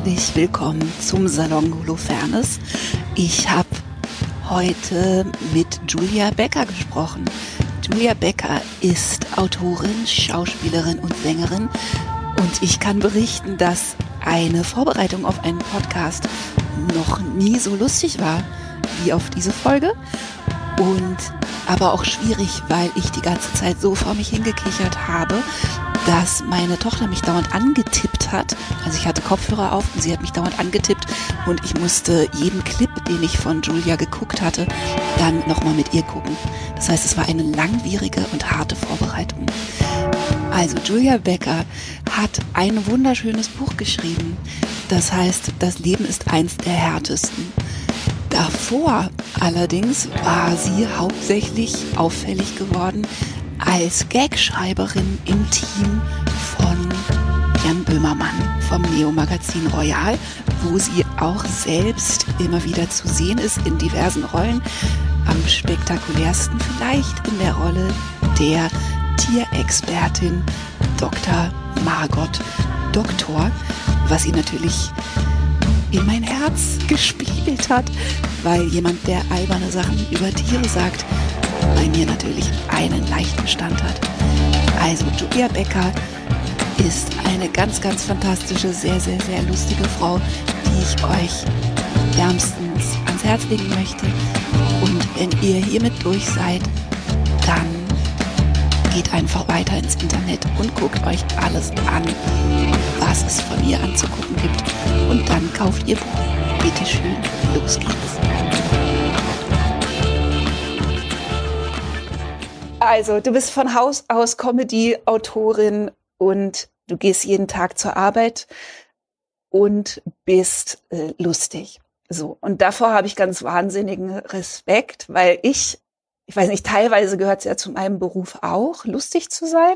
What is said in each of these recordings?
herzlich willkommen zum Salon Holofernes. Ich habe heute mit Julia Becker gesprochen. Julia Becker ist Autorin, Schauspielerin und Sängerin und ich kann berichten, dass eine Vorbereitung auf einen Podcast noch nie so lustig war wie auf diese Folge und aber auch schwierig, weil ich die ganze Zeit so vor mich hingekichert habe, dass meine Tochter mich dauernd angetippt hat. Also ich hatte Kopfhörer auf und sie hat mich dauernd angetippt und ich musste jeden Clip, den ich von Julia geguckt hatte, dann nochmal mit ihr gucken. Das heißt, es war eine langwierige und harte Vorbereitung. Also Julia Becker hat ein wunderschönes Buch geschrieben. Das heißt, das Leben ist eins der härtesten. Davor allerdings war sie hauptsächlich auffällig geworden als Gagschreiberin im Team von Jan Böhmermann vom Neo-Magazin Royal, wo sie auch selbst immer wieder zu sehen ist in diversen Rollen. Am spektakulärsten vielleicht in der Rolle der Tierexpertin Dr. Margot Doktor, was sie natürlich in mein Herz gespielt hat, weil jemand, der alberne Sachen über Tiere sagt, bei mir natürlich einen leichten Stand hat. Also Julia Becker ist eine ganz, ganz fantastische, sehr, sehr, sehr lustige Frau, die ich euch wärmstens ans Herz legen möchte. Und wenn ihr hiermit durch seid, dann geht einfach weiter ins Internet und guckt euch alles an, was es von ihr anzugucken gibt. Und dann kauft ihr Buch. Bitte schön, los geht's. Also, du bist von Haus aus Comedy-Autorin und du gehst jeden Tag zur Arbeit und bist lustig. So, und davor habe ich ganz wahnsinnigen Respekt, weil ich weiß nicht, teilweise gehört es ja zu meinem Beruf auch, lustig zu sein,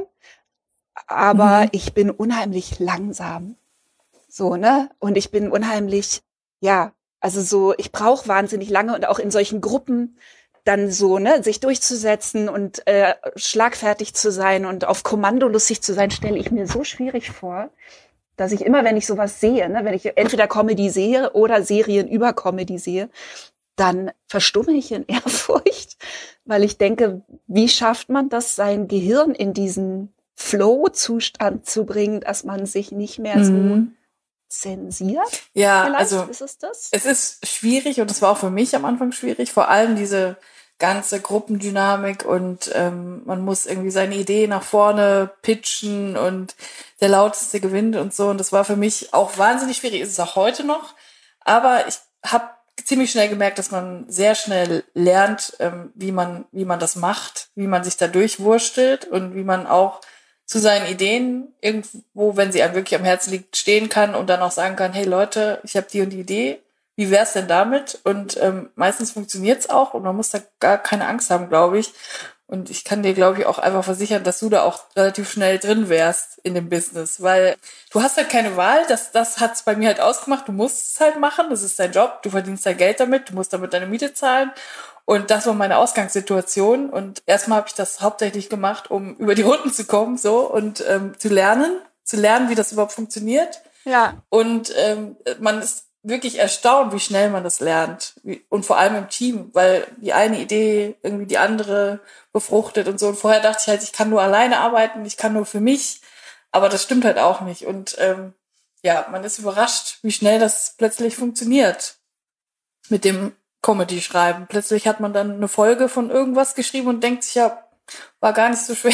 aber ich bin unheimlich langsam. So, ne? Und ich bin unheimlich, also so, ich brauche wahnsinnig lange und auch in solchen Gruppen dann so, ne, sich durchzusetzen und schlagfertig zu sein und auf Kommando lustig zu sein, stelle ich mir so schwierig vor, dass ich immer, wenn ich sowas sehe, ne, wenn ich entweder Comedy sehe oder Serien über Comedy sehe, dann verstumme ich in Ehrfurcht, weil ich denke, wie schafft man das, sein Gehirn in diesen Flow-Zustand zu bringen, dass man sich nicht mehr so zensiert? Ja, vielleicht also ist es das? Es ist schwierig und es war auch für mich am Anfang schwierig, vor allem diese ganze Gruppendynamik und man muss irgendwie seine Idee nach vorne pitchen und der Lauteste gewinnt und so, und das war für mich auch wahnsinnig schwierig, ist es auch heute noch, aber ich habe ziemlich schnell gemerkt, dass man sehr schnell lernt, wie man das macht, wie man sich da durchwurstelt und wie man auch zu seinen Ideen irgendwo, wenn sie einem wirklich am Herzen liegt, stehen kann und dann auch sagen kann, hey Leute, ich habe die und die Idee, wie wär's denn damit? Und meistens funktioniert's auch und man muss da gar keine Angst haben, glaube ich. Und ich kann dir, glaube ich, auch einfach versichern, dass du da auch relativ schnell drin wärst in dem Business, weil du hast halt keine Wahl, das hat's bei mir halt ausgemacht, du musst es halt machen, das ist dein Job, du verdienst dein Geld damit, du musst damit deine Miete zahlen und das war meine Ausgangssituation und erstmal habe ich das hauptsächlich gemacht, um über die Runden zu kommen so und zu lernen, wie das überhaupt funktioniert. Ja. Und man ist wirklich erstaunt, wie schnell man das lernt. Und vor allem im Team, weil die eine Idee irgendwie die andere befruchtet und so. Und vorher dachte ich halt, ich kann nur alleine arbeiten, ich kann nur für mich. Aber das stimmt halt auch nicht. Und man ist überrascht, wie schnell das plötzlich funktioniert mit dem Comedy-Schreiben. Plötzlich hat man dann eine Folge von irgendwas geschrieben und denkt sich, ja, war gar nicht so schwer.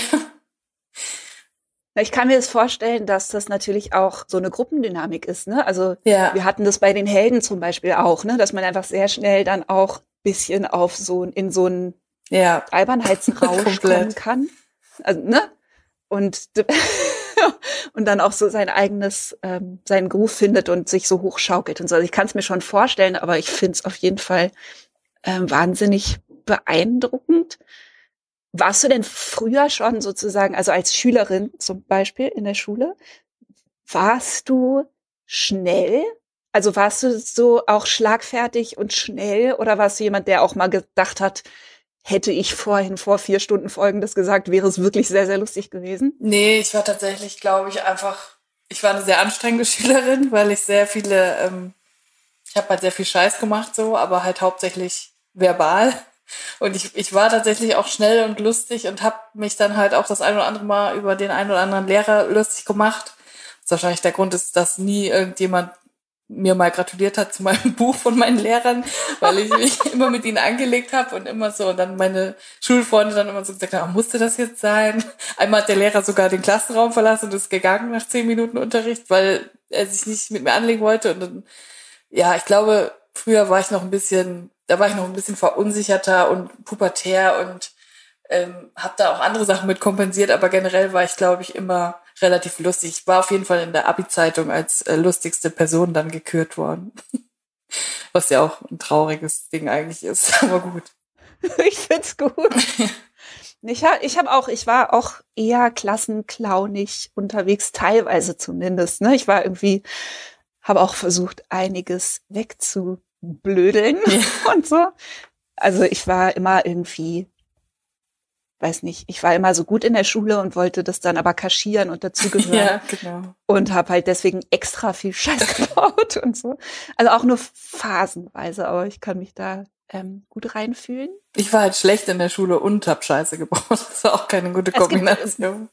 Ich kann mir das vorstellen, dass das natürlich auch so eine Gruppendynamik ist, ne? Also Ja. wir hatten das bei den Helden zum Beispiel auch, ne? Dass man einfach sehr schnell dann auch ein bisschen in so einen Albernheitsrausch kommen kann. Also, ne? Und dann auch so sein eigenes, seinen Groove findet und sich so hochschaukelt und so. Also ich kann es mir schon vorstellen, aber ich finde es auf jeden Fall wahnsinnig beeindruckend. Warst du denn früher schon sozusagen, also als Schülerin zum Beispiel in der Schule, warst du schnell? Also warst du so auch schlagfertig und schnell oder warst du jemand, der auch mal gedacht hat, hätte ich vorhin vor 4 Stunden Folgendes gesagt, wäre es wirklich sehr, sehr lustig gewesen? Nee, ich war tatsächlich, glaube ich, einfach Ich war eine sehr anstrengende Schülerin, weil ich sehr viele, ich habe halt sehr viel Scheiß gemacht so, aber halt hauptsächlich verbal. Und ich war tatsächlich auch schnell und lustig und habe mich dann halt auch das ein oder andere Mal über den einen oder anderen Lehrer lustig gemacht. Was wahrscheinlich der Grund ist, dass nie irgendjemand mir mal gratuliert hat zu meinem Buch von meinen Lehrern, weil ich mich immer mit ihnen angelegt habe und immer so, und dann meine Schulfreunde dann immer so gesagt haben, musste das jetzt sein? Einmal hat der Lehrer sogar den Klassenraum verlassen und ist gegangen nach 10 Minuten Unterricht, weil er sich nicht mit mir anlegen wollte. Und dann, ja, ich glaube, früher war ich noch ein bisschen verunsicherter und pubertär und habe da auch andere Sachen mit kompensiert, aber generell war ich, glaube ich, immer relativ lustig. Ich war auf jeden Fall in der Abi-Zeitung als lustigste Person dann gekürt worden. Was ja auch ein trauriges Ding eigentlich ist, aber gut. Ich find's gut. Ich war auch eher klassenclownig unterwegs, teilweise zumindest. Ne? Habe auch versucht, einiges wegzublödeln und so. Also ich war immer ich war immer so gut in der Schule und wollte das dann aber kaschieren und dazugehören. Ja, genau. Und habe halt deswegen extra viel Scheiß gebaut und so. Also auch nur phasenweise, aber ich kann mich da gut reinfühlen. Ich war halt schlecht in der Schule und hab Scheiße gebaut. Das war auch keine gute Kombination.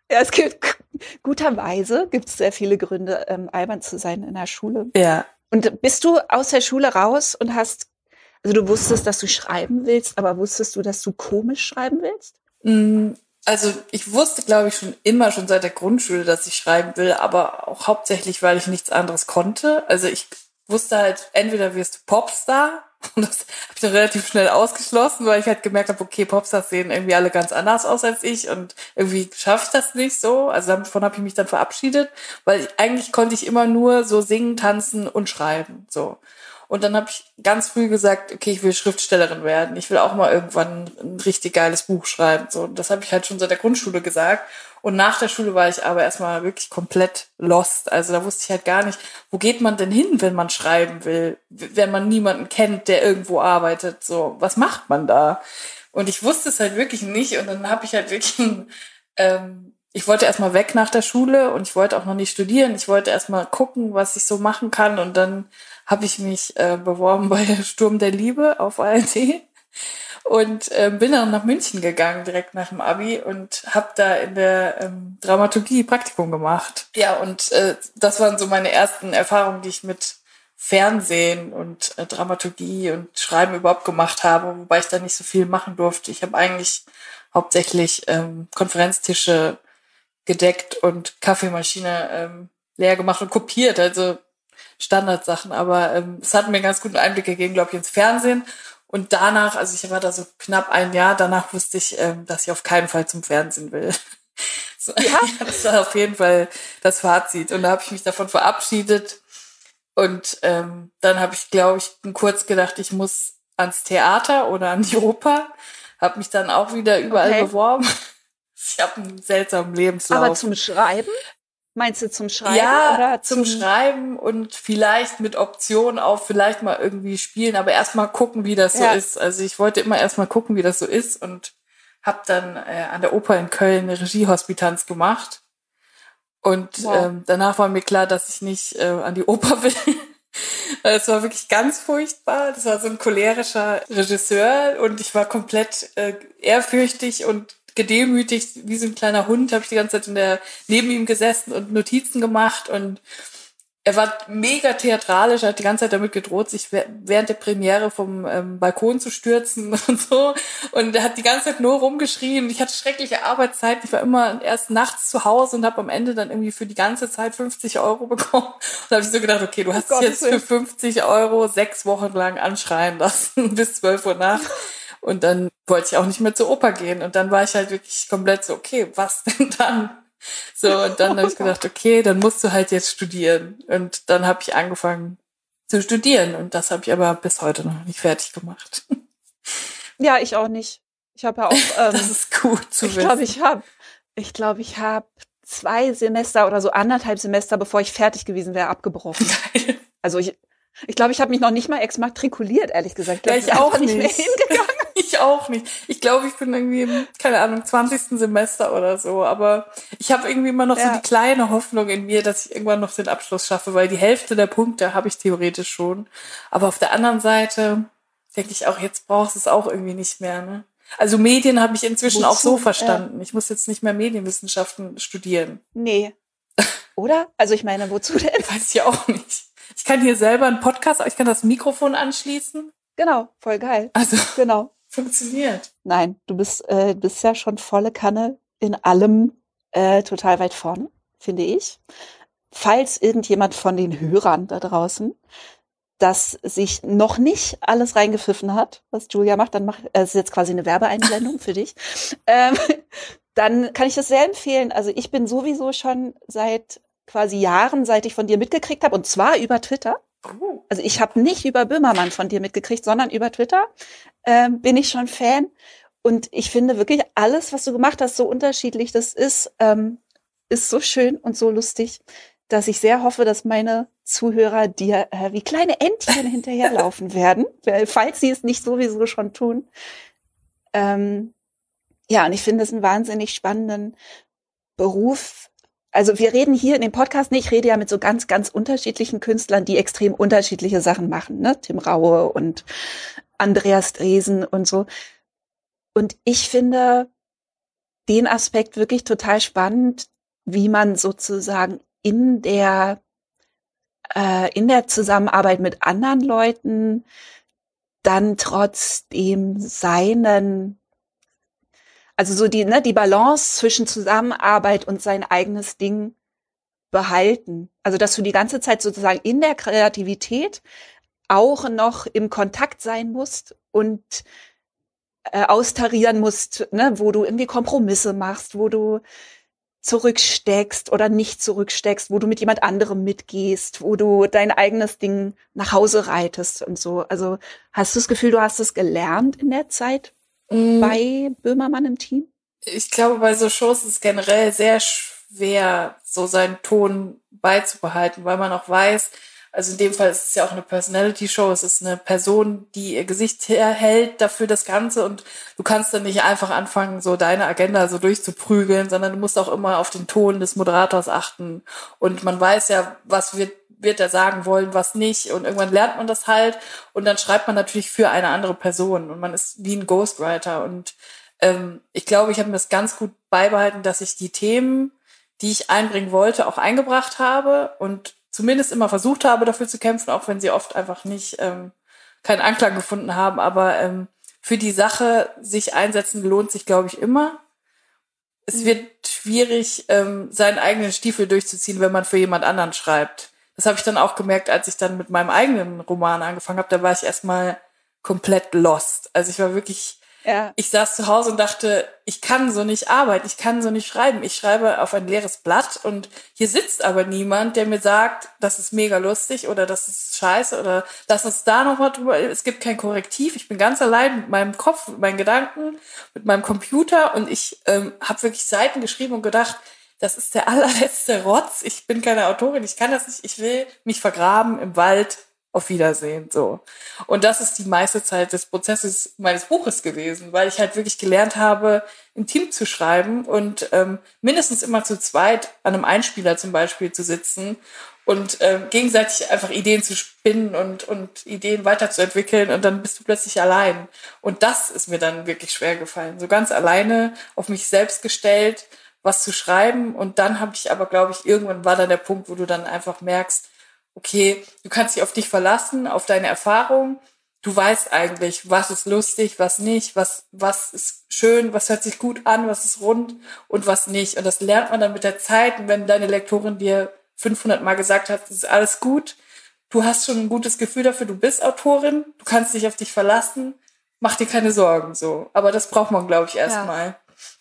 Guterweise gibt es sehr viele Gründe, albern zu sein in der Schule. Ja. Und bist du aus der Schule raus und also du wusstest, dass du schreiben willst, aber wusstest du, dass du komisch schreiben willst? Also ich wusste, glaube ich, schon seit der Grundschule, dass ich schreiben will, aber auch hauptsächlich, weil ich nichts anderes konnte. Also ich wusste halt, entweder wirst du Popstar, und das habe ich dann relativ schnell ausgeschlossen, weil ich halt gemerkt habe, okay, Popstars sehen irgendwie alle ganz anders aus als ich und irgendwie schaffe ich das nicht so. Also davon habe ich mich dann verabschiedet, weil eigentlich konnte ich immer nur so singen, tanzen und schreiben, so. Und dann habe ich ganz früh gesagt, okay, ich will Schriftstellerin werden. Ich will auch mal irgendwann ein richtig geiles Buch schreiben. So, und das habe ich halt schon seit der Grundschule gesagt. Und nach der Schule war ich aber erstmal wirklich komplett lost. Also da wusste ich halt gar nicht, wo geht man denn hin, wenn man schreiben will, wenn man niemanden kennt, der irgendwo arbeitet. So, was macht man da? Und ich wusste es halt wirklich nicht. Und dann habe ich halt wirklich ich wollte erstmal weg nach der Schule und ich wollte auch noch nicht studieren. Ich wollte erstmal gucken, was ich so machen kann. Und dann habe ich mich beworben bei Sturm der Liebe auf ARD und bin dann nach München gegangen, direkt nach dem Abi und habe da in der Dramaturgie Praktikum gemacht. Ja, und das waren so meine ersten Erfahrungen, die ich mit Fernsehen und Dramaturgie und Schreiben überhaupt gemacht habe, wobei ich da nicht so viel machen durfte. Ich habe eigentlich hauptsächlich Konferenztische gedeckt und Kaffeemaschine leer gemacht und kopiert, also Standardsachen, aber es hat mir einen ganz guten Einblick gegeben, glaube ich, ins Fernsehen. Und danach, also ich war da so knapp ein Jahr, danach wusste ich, dass ich auf keinen Fall zum Fernsehen will. So, ja, das war auf jeden Fall das Fazit. Und da habe ich mich davon verabschiedet. Und dann habe ich, glaube ich, kurz gedacht, ich muss ans Theater oder an die Oper. Habe mich dann auch wieder überall beworben. Ich habe einen seltsamen Lebenslauf. Aber zum Schreiben? Meinst du zum Schreiben? Ja, oder zum Schreiben und vielleicht mit Option auf vielleicht mal irgendwie spielen, aber erstmal gucken, wie das so ist. Also ich wollte immer erstmal gucken, wie das so ist und habe dann an der Oper in Köln eine Regiehospitanz gemacht. Und danach war mir klar, dass ich nicht an die Oper will. Es war wirklich ganz furchtbar. Das war so ein cholerischer Regisseur und ich war komplett ehrfürchtig und gedemütigt, wie so ein kleiner Hund, habe ich die ganze Zeit neben ihm gesessen und Notizen gemacht und er war mega theatralisch, er hat die ganze Zeit damit gedroht, sich während der Premiere vom Balkon zu stürzen und so und er hat die ganze Zeit nur rumgeschrien. Ich hatte schreckliche Arbeitszeiten, ich war immer erst nachts zu Hause und habe am Ende dann irgendwie für die ganze Zeit 50 € bekommen und da habe ich so gedacht, okay, du hast dich jetzt für 50 € 6 Wochen lang anschreien lassen bis 12 Uhr nachts. Und dann wollte ich auch nicht mehr zur Oper gehen. Und dann war ich halt wirklich komplett so, okay, was denn dann? So, und dann habe ich gedacht, okay, dann musst du halt jetzt studieren. Und dann habe ich angefangen zu studieren. Und das habe ich aber bis heute noch nicht fertig gemacht. Ja, ich auch nicht. Ich habe ja auch... das ist gut zu wissen. Ich glaube, ich habe 2 Semester oder so 1,5 Semester, bevor ich fertig gewesen wäre, abgebrochen. Also ich glaube, ich habe mich noch nicht mal exmatrikuliert, ehrlich gesagt. Ich auch nicht mehr hingegangen. Ich auch nicht. Ich glaube, ich bin irgendwie im, keine Ahnung, 20. Semester oder so. Aber ich habe irgendwie immer noch so die kleine Hoffnung in mir, dass ich irgendwann noch den Abschluss schaffe, weil die Hälfte der Punkte habe ich theoretisch schon. Aber auf der anderen Seite denke ich auch, jetzt brauchst du es auch irgendwie nicht mehr. Ne? Also Medien habe ich inzwischen auch so verstanden. Ich muss jetzt nicht mehr Medienwissenschaften studieren. Nee. Oder? Also ich meine, wozu denn? Weiß ich auch nicht. Ich kann hier selber einen Podcast, ich kann das Mikrofon anschließen. Genau, voll geil. Also genau. Funktioniert. Nein, du bist ja schon volle Kanne in allem total weit vorne, finde ich. Falls irgendjemand von den Hörern da draußen das sich noch nicht alles reingepfiffen hat, was Julia macht, dann ist jetzt quasi eine Werbeeinblendung für dich. Dann kann ich das sehr empfehlen. Also ich bin sowieso schon seit quasi Jahren, seit ich von dir mitgekriegt habe, und zwar über Twitter. Also ich habe nicht über Böhmermann von dir mitgekriegt, sondern über Twitter bin ich schon Fan. Und ich finde wirklich alles, was du gemacht hast, so unterschiedlich. Das ist so schön und so lustig, dass ich sehr hoffe, dass meine Zuhörer dir wie kleine Entchen hinterherlaufen werden, falls sie es nicht sowieso schon tun. Ja, und ich finde es einen wahnsinnig spannenden Beruf. Also wir reden hier in dem Podcast nicht, ich rede ja mit so ganz, ganz unterschiedlichen Künstlern, die extrem unterschiedliche Sachen machen, ne? Tim Raue und Andreas Dresen und so. Und ich finde den Aspekt wirklich total spannend, wie man sozusagen in der Zusammenarbeit mit anderen Leuten dann trotzdem also so die Balance zwischen Zusammenarbeit und sein eigenes Ding behalten. Also dass du die ganze Zeit sozusagen in der Kreativität auch noch im Kontakt sein musst und austarieren musst, ne, wo du irgendwie Kompromisse machst, wo du zurücksteckst oder nicht zurücksteckst, wo du mit jemand anderem mitgehst, wo du dein eigenes Ding nach Hause reitest und so. Also hast du das Gefühl, du hast es gelernt in der Zeit bei Böhmermann im Team? Ich glaube, bei so Shows ist es generell sehr schwer, so seinen Ton beizubehalten, weil man auch weiß, also in dem Fall ist es ja auch eine Personality-Show, es ist eine Person, die ihr Gesicht herhält dafür das Ganze, und du kannst dann nicht einfach anfangen, so deine Agenda so durchzuprügeln, sondern du musst auch immer auf den Ton des Moderators achten, und man weiß ja, was wird er sagen wollen, was nicht, und irgendwann lernt man das halt, und dann schreibt man natürlich für eine andere Person, und man ist wie ein Ghostwriter, und ich glaube, ich habe mir das ganz gut beibehalten, dass ich die Themen, die ich einbringen wollte, auch eingebracht habe und zumindest immer versucht habe, dafür zu kämpfen, auch wenn sie oft einfach nicht keinen Anklang gefunden haben. Aber für die Sache sich einsetzen lohnt sich, glaube ich, immer. Es wird schwierig, seinen eigenen Stiefel durchzuziehen, wenn man für jemand anderen schreibt. Das habe ich dann auch gemerkt, als ich dann mit meinem eigenen Roman angefangen habe. Da war ich erstmal komplett lost. Also ich war wirklich... Ja. Ich saß zu Hause und dachte, ich kann so nicht arbeiten, ich kann so nicht schreiben. Ich schreibe auf ein leeres Blatt, und hier sitzt aber niemand, der mir sagt, das ist mega lustig oder das ist scheiße oder lass uns da nochmal drüber. Es gibt kein Korrektiv. Ich bin ganz allein mit meinem Kopf, mit meinen Gedanken, mit meinem Computer, und ich habe wirklich Seiten geschrieben und gedacht, das ist der allerletzte Rotz. Ich bin keine Autorin, ich kann das nicht. Ich will mich vergraben im Wald. Auf Wiedersehen, so. Und das ist die meiste Zeit des Prozesses meines Buches gewesen, weil ich halt wirklich gelernt habe, im Team zu schreiben und mindestens immer zu zweit an einem Einspieler zum Beispiel zu sitzen und gegenseitig einfach Ideen zu spinnen und Ideen weiterzuentwickeln, und dann bist du plötzlich allein. Und das ist mir dann wirklich schwer gefallen, so ganz alleine auf mich selbst gestellt, was zu schreiben. Und dann habe ich aber, glaube ich, irgendwann war dann der Punkt, wo du dann einfach merkst, okay, du kannst dich auf dich verlassen, auf deine Erfahrung. Du weißt eigentlich, was ist lustig, was nicht, was ist schön, was hört sich gut an, was ist rund und was nicht. Und das lernt man dann mit der Zeit. Und wenn deine Lektorin dir 500 Mal gesagt hat, das ist alles gut, du hast schon ein gutes Gefühl dafür, du bist Autorin, du kannst dich auf dich verlassen, mach dir keine Sorgen, so. Aber das braucht man, glaube ich, erstmal.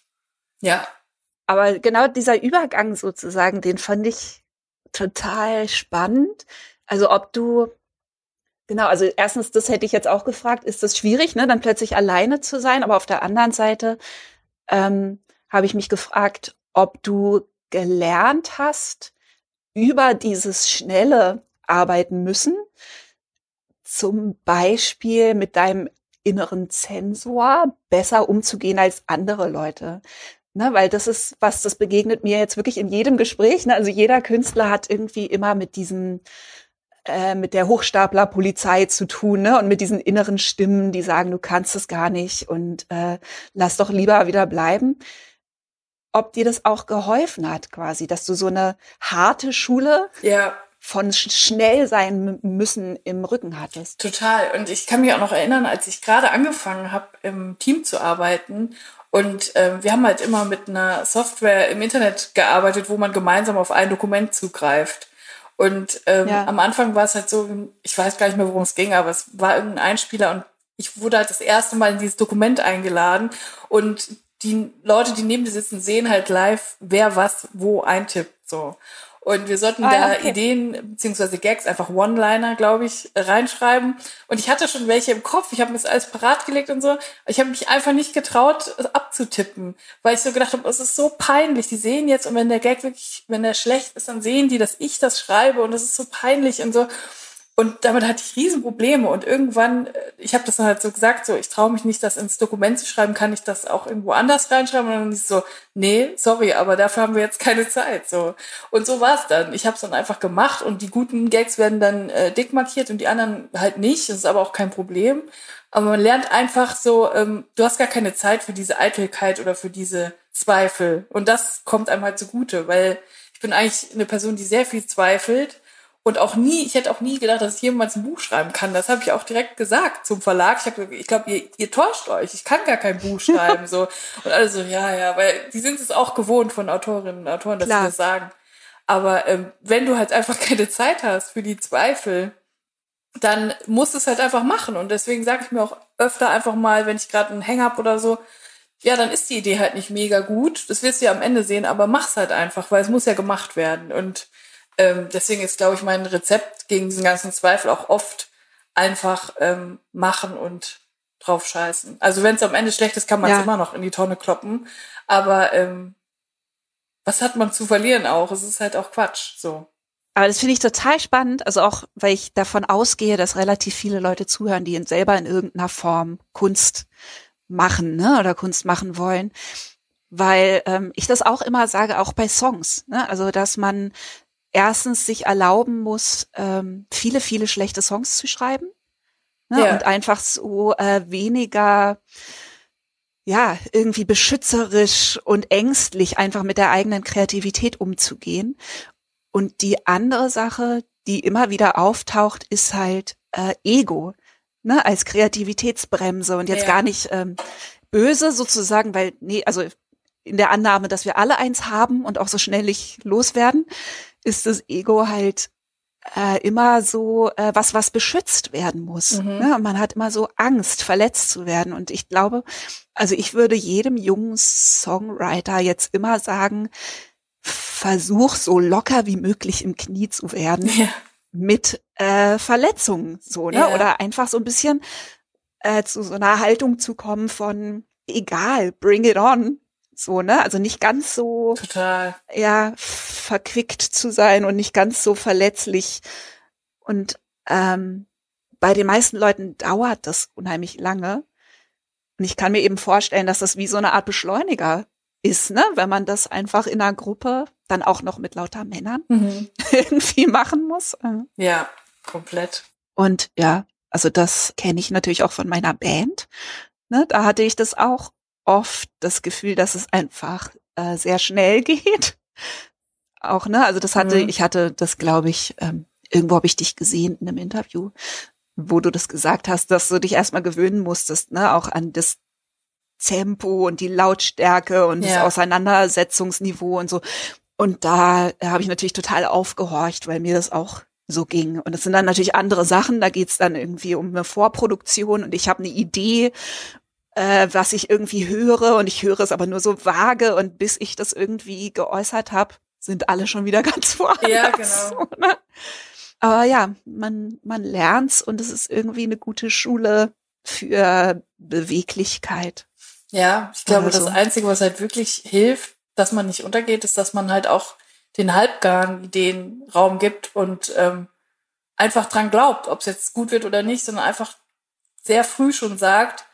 Ja. Aber genau dieser Übergang sozusagen, den fand ich total spannend. Also also erstens, das hätte ich jetzt auch gefragt, ist das schwierig, ne, dann plötzlich alleine zu sein? Aber auf der anderen Seite habe ich mich gefragt, ob du gelernt hast, über dieses schnelle Arbeiten müssen, zum Beispiel mit deinem inneren Zensor besser umzugehen als andere Leute. Ne, weil das ist was, das begegnet mir jetzt wirklich in jedem Gespräch. Ne? Also jeder Künstler hat irgendwie immer mit mit der Hochstapler-Polizei zu tun, ne? Und mit diesen inneren Stimmen, die sagen, du kannst es gar nicht und lass doch lieber wieder bleiben. Ob dir das auch geholfen hat, quasi, dass du so eine harte Schule von schnell sein müssen im Rücken hattest. Total. Und ich kann mich auch noch erinnern, als ich gerade angefangen habe, im Team zu arbeiten. Und wir haben halt immer mit einer Software im Internet gearbeitet, wo man gemeinsam auf ein Dokument zugreift. Und am Anfang war es halt so, ich weiß gar nicht mehr, worum es ging, aber es war irgendein Einspieler und ich wurde halt das erste Mal in dieses Dokument eingeladen und die Leute, die neben dir sitzen, sehen halt live, wer was wo eintippt, so. Und wir sollten Ideen bzw. Gags, einfach One-Liner, glaube ich, reinschreiben. Und ich hatte schon welche im Kopf. Ich habe mir das alles parat gelegt und so. Ich habe mich einfach nicht getraut, abzutippen, weil ich so gedacht habe, es ist so peinlich. Die sehen jetzt, und wenn der Gag wirklich, wenn der schlecht ist, dann sehen die, dass ich das schreibe und das ist so peinlich und so. Und damit hatte ich Riesenprobleme. Und irgendwann, ich habe das dann halt so gesagt, so, ich traue mich nicht, das ins Dokument zu schreiben, kann ich das auch irgendwo anders reinschreiben? Und dann ist es so, nee, sorry, aber dafür haben wir jetzt keine Zeit. So. Und so war es dann. Ich habe es dann einfach gemacht und die guten Gags werden dann dick markiert und die anderen halt nicht. Das ist aber auch kein Problem. Aber man lernt einfach so, du hast gar keine Zeit für diese Eitelkeit oder für diese Zweifel. Und das kommt einem halt zugute, weil ich bin eigentlich eine Person, die sehr viel zweifelt. Und ich hätte auch nie gedacht, dass ich jemals ein Buch schreiben kann. Das habe ich auch direkt gesagt zum Verlag. Ich glaube, ihr täuscht euch. Ich kann gar kein Buch schreiben. So. Und alle so, ja, weil die sind es auch gewohnt von Autorinnen und Autoren, dass sie das sagen. Aber wenn du halt einfach keine Zeit hast für die Zweifel, dann musst du es halt einfach machen. Und deswegen sage ich mir auch öfter einfach mal, wenn ich gerade einen Hang habe oder so, ja, dann ist die Idee halt nicht mega gut. Das wirst du ja am Ende sehen, aber mach's halt einfach, weil es muss ja gemacht werden. Und deswegen ist, glaube ich, mein Rezept gegen diesen ganzen Zweifel auch oft einfach machen und drauf scheißen. Also wenn es am Ende schlecht ist, kann man es immer noch in die Tonne kloppen. Aber was hat man zu verlieren auch? Es ist halt auch Quatsch. So. Aber das finde ich total spannend, also auch, weil ich davon ausgehe, dass relativ viele Leute zuhören, die selber in irgendeiner Form Kunst machen, ne, oder Kunst machen wollen. Weil ich das auch immer sage, auch bei Songs, ne? Also dass man erstens sich erlauben muss, viele, viele schlechte Songs zu schreiben, ne? Und einfach so weniger, irgendwie beschützerisch und ängstlich einfach mit der eigenen Kreativität umzugehen. Und die andere Sache, die immer wieder auftaucht, ist halt Ego, ne? Als Kreativitätsbremse und jetzt gar nicht böse sozusagen, weil, also in der Annahme, dass wir alle eins haben und auch so schnell nicht loswerden, ist das Ego halt immer so was beschützt werden muss. Ne? Man hat immer so Angst, verletzt zu werden. Und ich glaube, also ich würde jedem jungen Songwriter jetzt immer sagen, versuch so locker wie möglich im Knie zu werden mit Verletzungen, so, ne? Oder einfach so ein bisschen zu so einer Haltung zu kommen von egal, bring it on. So, ne? Also nicht ganz so verquickt zu sein und nicht ganz so verletzlich. Und bei den meisten Leuten dauert das unheimlich lange. Und ich kann mir eben vorstellen, dass das wie so eine Art Beschleuniger ist, ne? Wenn man das einfach in einer Gruppe dann auch noch mit lauter Männern irgendwie machen muss. Ja, komplett. Und also das kenne ich natürlich auch von meiner Band. Ne? Da hatte ich das auch oft das Gefühl, dass es einfach sehr schnell geht. Auch, ne? Also ich hatte das, glaube ich, irgendwo habe ich dich gesehen in einem Interview, wo du das gesagt hast, dass du dich erstmal gewöhnen musstest, ne? Auch an das Tempo und die Lautstärke und das Auseinandersetzungsniveau und so. Und da habe ich natürlich total aufgehorcht, weil mir das auch so ging. Und es sind dann natürlich andere Sachen, da geht's dann irgendwie um eine Vorproduktion und ich habe eine Idee, was ich irgendwie höre und ich höre es aber nur so vage und bis ich das irgendwie geäußert habe, sind alle schon wieder ganz woanders. Ja, genau. So, ne? Aber man lernt's und es ist irgendwie eine gute Schule für Beweglichkeit. Ja, ich glaube, das Einzige, was halt wirklich hilft, dass man nicht untergeht, ist, dass man halt auch den halbgaren Ideen Raum gibt und einfach dran glaubt, ob es jetzt gut wird oder nicht, sondern einfach sehr früh schon sagt,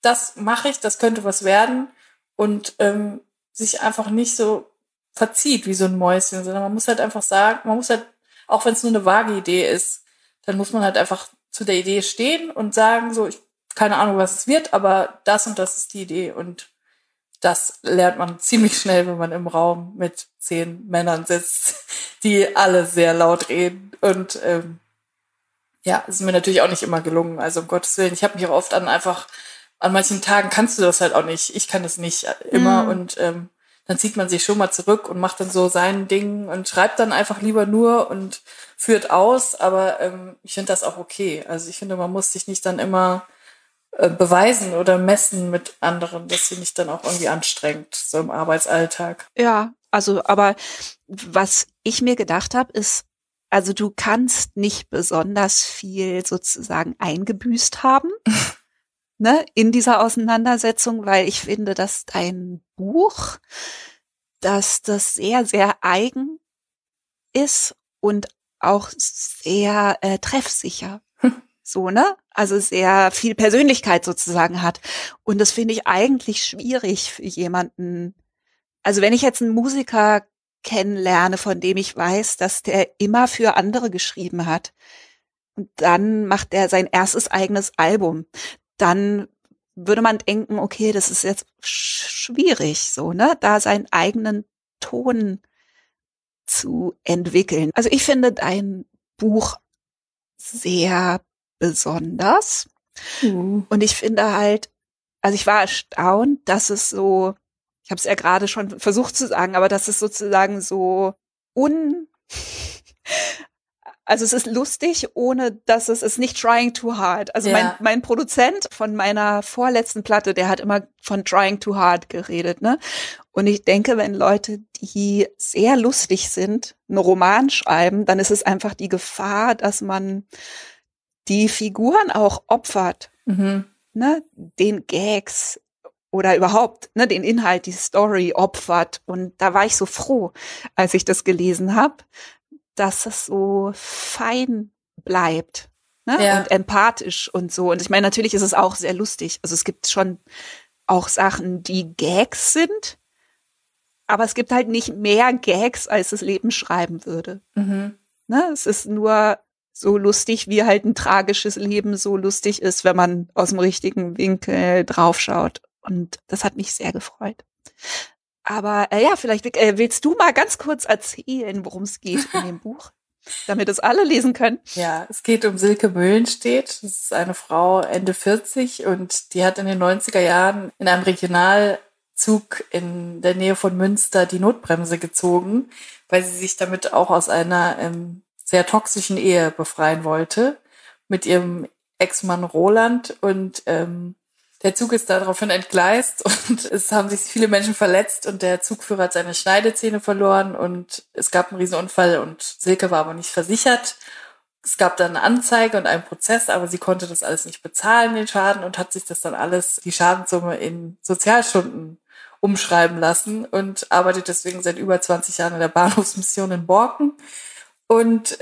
das mache ich, das könnte was werden und sich einfach nicht so verzieht wie so ein Mäuschen, sondern man muss halt einfach sagen, man muss halt, auch wenn es nur eine vage Idee ist, dann muss man halt einfach zu der Idee stehen und sagen, so, ich keine Ahnung, was es wird, aber das und das ist die Idee. Und das lernt man ziemlich schnell, wenn man im Raum mit 10 Männern sitzt, die alle sehr laut reden. Und ja, es ist mir natürlich auch nicht immer gelungen. Also um Gottes Willen, ich habe mich auch oft an manchen Tagen kannst du das halt auch nicht. Ich kann das nicht immer. Und dann zieht man sich schon mal zurück und macht dann so sein Ding und schreibt dann einfach lieber nur und führt aus. Aber ich finde das auch okay. Also ich finde, man muss sich nicht dann immer beweisen oder messen mit anderen. Das finde ich dann auch irgendwie anstrengend, so im Arbeitsalltag. Ja, also, aber was ich mir gedacht habe, ist, also du kannst nicht besonders viel sozusagen eingebüßt haben, ne, in dieser Auseinandersetzung, weil ich finde, dass dein Buch, dass das sehr, sehr eigen ist und auch sehr treffsicher. So, ne? Also sehr viel Persönlichkeit sozusagen hat. Und das finde ich eigentlich schwierig für jemanden. Also wenn ich jetzt einen Musiker kennenlerne, von dem ich weiß, dass der immer für andere geschrieben hat, und dann macht er sein erstes eigenes Album, dann würde man denken, okay, das ist jetzt schwierig, so, ne? Da seinen eigenen Ton zu entwickeln. Also ich finde dein Buch sehr besonders. Und ich finde halt, also ich war erstaunt, dass es so, ich habe es ja gerade schon versucht zu sagen, aber dass es sozusagen so also es ist lustig, ohne dass es ist nicht trying too hard. Also mein Produzent von meiner vorletzten Platte, der hat immer von trying too hard geredet, ne? Und ich denke, wenn Leute, die sehr lustig sind, einen Roman schreiben, dann ist es einfach die Gefahr, dass man die Figuren auch opfert, ne, den Gags oder überhaupt, ne, den Inhalt, die Story opfert. Und da war ich so froh, als ich das gelesen habe, dass es so fein bleibt, ne, und empathisch und so. Und ich meine, natürlich ist es auch sehr lustig. Also es gibt schon auch Sachen, die Gags sind, aber es gibt halt nicht mehr Gags, als das Leben schreiben würde. Ne, es ist nur so lustig, wie halt ein tragisches Leben so lustig ist, wenn man aus dem richtigen Winkel draufschaut. Und das hat mich sehr gefreut. Aber ja, vielleicht willst du mal ganz kurz erzählen, worum es geht in dem Buch, damit es alle lesen können. Ja, es geht um Silke Müllenstedt. Das ist eine Frau Ende 40 und die hat in den 90er Jahren in einem Regionalzug in der Nähe von Münster die Notbremse gezogen, weil sie sich damit auch aus einer sehr toxischen Ehe befreien wollte mit ihrem Ex-Mann Roland und der Zug ist daraufhin entgleist und es haben sich viele Menschen verletzt und der Zugführer hat seine Schneidezähne verloren und es gab einen Riesenunfall und Silke war aber nicht versichert. Es gab dann eine Anzeige und einen Prozess, aber sie konnte das alles nicht bezahlen, den Schaden, und hat sich das dann alles, die Schadenssumme, in Sozialstunden umschreiben lassen und arbeitet deswegen seit über 20 Jahren in der Bahnhofsmission in Borken. Und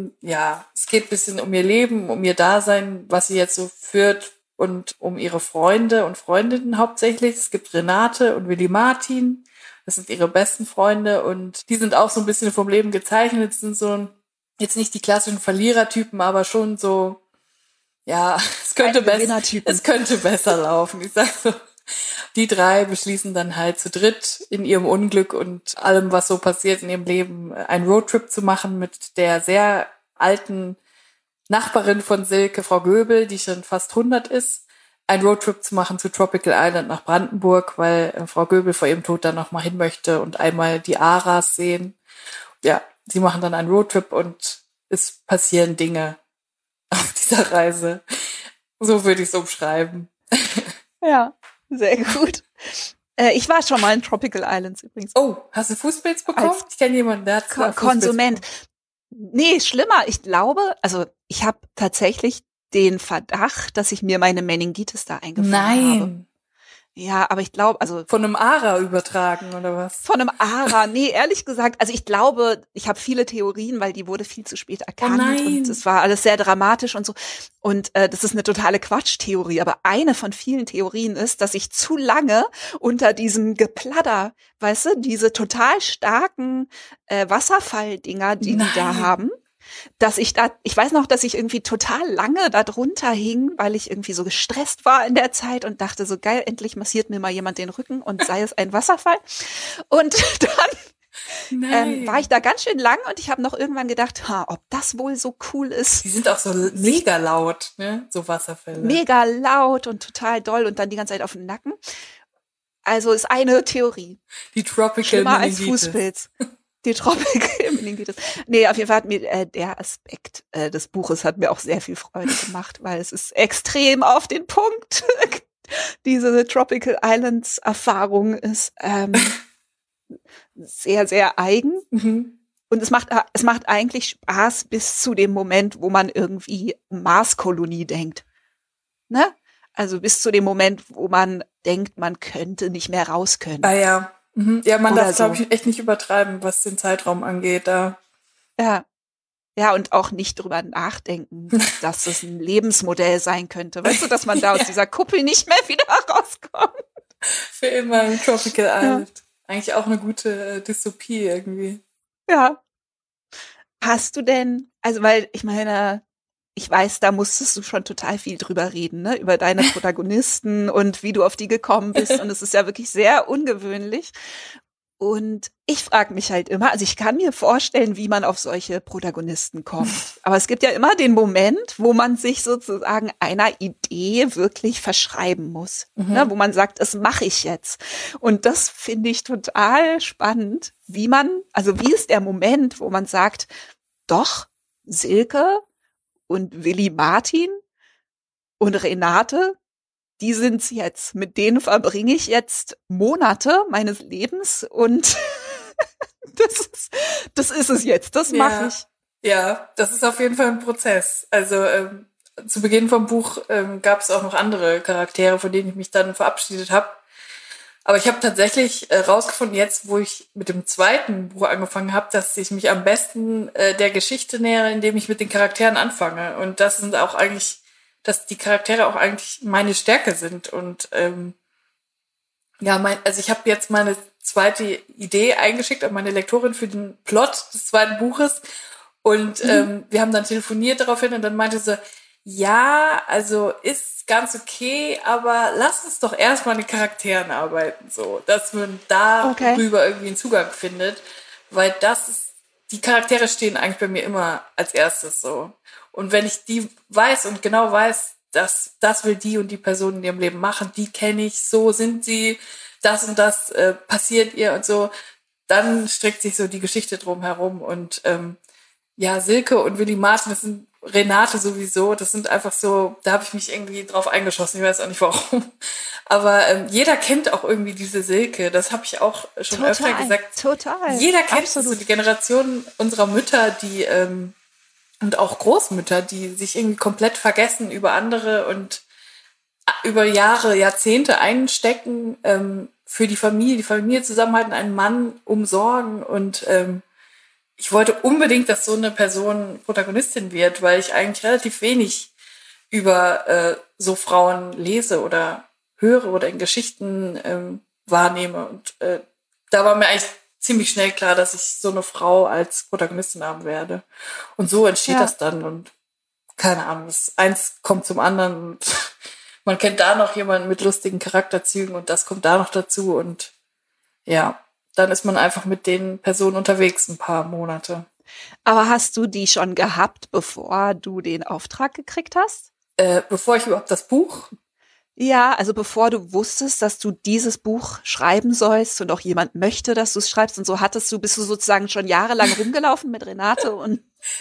es geht ein bisschen um ihr Leben, um ihr Dasein, was sie jetzt so führt und um ihre Freunde und Freundinnen hauptsächlich. Es gibt Renate und Willi Martin, das sind ihre besten Freunde und die sind auch so ein bisschen vom Leben gezeichnet, sind so jetzt nicht die klassischen Verlierertypen, aber schon so, ja, es könnte besser laufen. Ich sag so. Die drei beschließen dann halt zu dritt in ihrem Unglück und allem, was so passiert in ihrem Leben, einen Roadtrip zu machen mit der sehr alten Nachbarin von Silke, Frau Göbel, die schon fast 100 ist, einen Roadtrip zu machen zu Tropical Island nach Brandenburg, weil Frau Göbel vor ihrem Tod dann noch mal hin möchte und einmal die Aras sehen. Ja, sie machen dann einen Roadtrip und es passieren Dinge auf dieser Reise. So würde ich es umschreiben. Ja. Sehr gut. Ich war schon mal in Tropical Islands übrigens. Oh, hast du Fußpilz bekommen? Ich kenne jemanden, der hat Konsument. Nee, schlimmer. Ich glaube, also ich habe tatsächlich den Verdacht, dass ich mir meine Meningitis da eingefangen habe. Ja, aber ich glaube, also von einem Ara übertragen oder was? von einem Ara, nee, ehrlich gesagt, also ich glaube, ich habe viele Theorien, weil die wurde viel zu spät erkannt und es war alles sehr dramatisch und so. Und das ist eine totale Quatschtheorie, aber eine von vielen Theorien ist, dass ich zu lange unter diesem Gepladder, weißt du, diese total starken Wasserfalldinger, die da haben, dass ich weiß noch, dass ich irgendwie total lange da drunter hing, weil ich irgendwie so gestresst war in der Zeit und dachte so, geil, endlich massiert mir mal jemand den Rücken und sei es ein Wasserfall. Und dann war ich da ganz schön lang und ich habe noch irgendwann gedacht, ob das wohl so cool ist. Die sind auch so mega laut, ne? So Wasserfälle. Mega laut und total doll und dann die ganze Zeit auf dem Nacken. Also ist eine Theorie. Die Tropical Schlimmer als Fußpilz. Die Tropical Meningitis. Nee, auf jeden Fall hat mir der Aspekt des Buches hat mir auch sehr viel Freude gemacht, weil es ist extrem auf den Punkt. Diese Tropical Islands Erfahrung ist sehr, sehr eigen. Mhm. Und es macht eigentlich Spaß bis zu dem Moment, wo man irgendwie Marskolonie denkt. Ne? Also bis zu dem Moment, wo man denkt, man könnte nicht mehr raus können. Ah ja. Mhm. Ja, man darf, so. glaube ich, echt nicht übertreiben, was den Zeitraum angeht. Da. Ja. Ja, und auch nicht drüber nachdenken, dass es ein Lebensmodell sein könnte. Weißt du, dass man da aus dieser Kuppel nicht mehr wieder rauskommt? Für immer im Tropical Island. Ja. Eigentlich auch eine gute Dystopie irgendwie. Ja. Hast du denn, also weil ich meine, ich weiß, da musstest du schon total viel drüber reden, ne? Über deine Protagonisten und wie du auf die gekommen bist. Und es ist ja wirklich sehr ungewöhnlich. Und ich frage mich halt immer, also ich kann mir vorstellen, wie man auf solche Protagonisten kommt. Aber es gibt ja immer den Moment, wo man sich sozusagen einer Idee wirklich verschreiben muss. Ne? Wo man sagt, das mache ich jetzt. Und das finde ich total spannend, wie ist der Moment, wo man sagt, doch, Silke und Willi Martin und Renate, die sind's jetzt. Mit denen verbringe ich jetzt Monate meines Lebens und das ist es jetzt. Das mache ich. Ja, das ist auf jeden Fall ein Prozess. Also zu Beginn vom Buch gab es auch noch andere Charaktere, von denen ich mich dann verabschiedet habe. Aber ich habe tatsächlich rausgefunden, jetzt, wo ich mit dem zweiten Buch angefangen habe, dass ich mich am besten der Geschichte nähere, indem ich mit den Charakteren anfange. Und das sind auch eigentlich, dass die Charaktere auch eigentlich meine Stärke sind. Und also ich habe jetzt meine zweite Idee eingeschickt an meine Lektorin für den Plot des zweiten Buches. Und wir haben dann telefoniert daraufhin und dann meinte sie, ja, also ist ganz okay, aber lass uns doch erstmal an den Charakteren arbeiten, so, dass man darüber irgendwie einen Zugang findet, weil die Charaktere stehen eigentlich bei mir immer als erstes so. Und wenn ich die weiß und genau weiß, dass das will die und die Person in ihrem Leben machen, die kenne ich, so sind sie, das und das passiert ihr und so, dann streckt sich so die Geschichte drum herum und Silke und Willi Martin, das sind Renate sowieso, das sind einfach so, da habe ich mich irgendwie drauf eingeschossen, ich weiß auch nicht warum. Aber jeder kennt auch irgendwie diese Silke, das habe ich auch schon öfter gesagt. Total. Jeder kennt so die Generation unserer Mütter, die und auch Großmütter, die sich irgendwie komplett vergessen über andere und über Jahre, Jahrzehnte einstecken für die Familie zusammenhalten, einen Mann umsorgen und ich wollte unbedingt, dass so eine Person Protagonistin wird, weil ich eigentlich relativ wenig über so Frauen lese oder höre oder in Geschichten wahrnehme. Und da war mir eigentlich ziemlich schnell klar, dass ich so eine Frau als Protagonistin haben werde. Und so entsteht das dann. Und keine Ahnung, eins kommt zum anderen. Und man kennt da noch jemanden mit lustigen Charakterzügen und das kommt da noch dazu. Und ja, dann ist man einfach mit den Personen unterwegs ein paar Monate. Aber hast du die schon gehabt, bevor du den Auftrag gekriegt hast? Bevor ich überhaupt das Buch? Ja, also bevor du wusstest, dass du dieses Buch schreiben sollst und auch jemand möchte, dass du es schreibst und so bist du sozusagen schon jahrelang rumgelaufen mit Renate und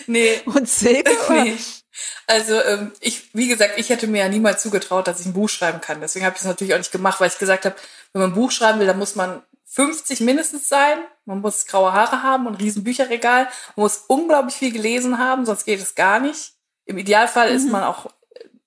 Silke? Nee. Also wie gesagt, ich hätte mir ja niemals zugetraut, dass ich ein Buch schreiben kann. Deswegen habe ich es natürlich auch nicht gemacht, weil ich gesagt habe, wenn man ein Buch schreiben will, dann muss man 50 mindestens sein. Man muss graue Haare haben und ein riesen Bücherregal. Man muss unglaublich viel gelesen haben, sonst geht es gar nicht. Im Idealfall ist man auch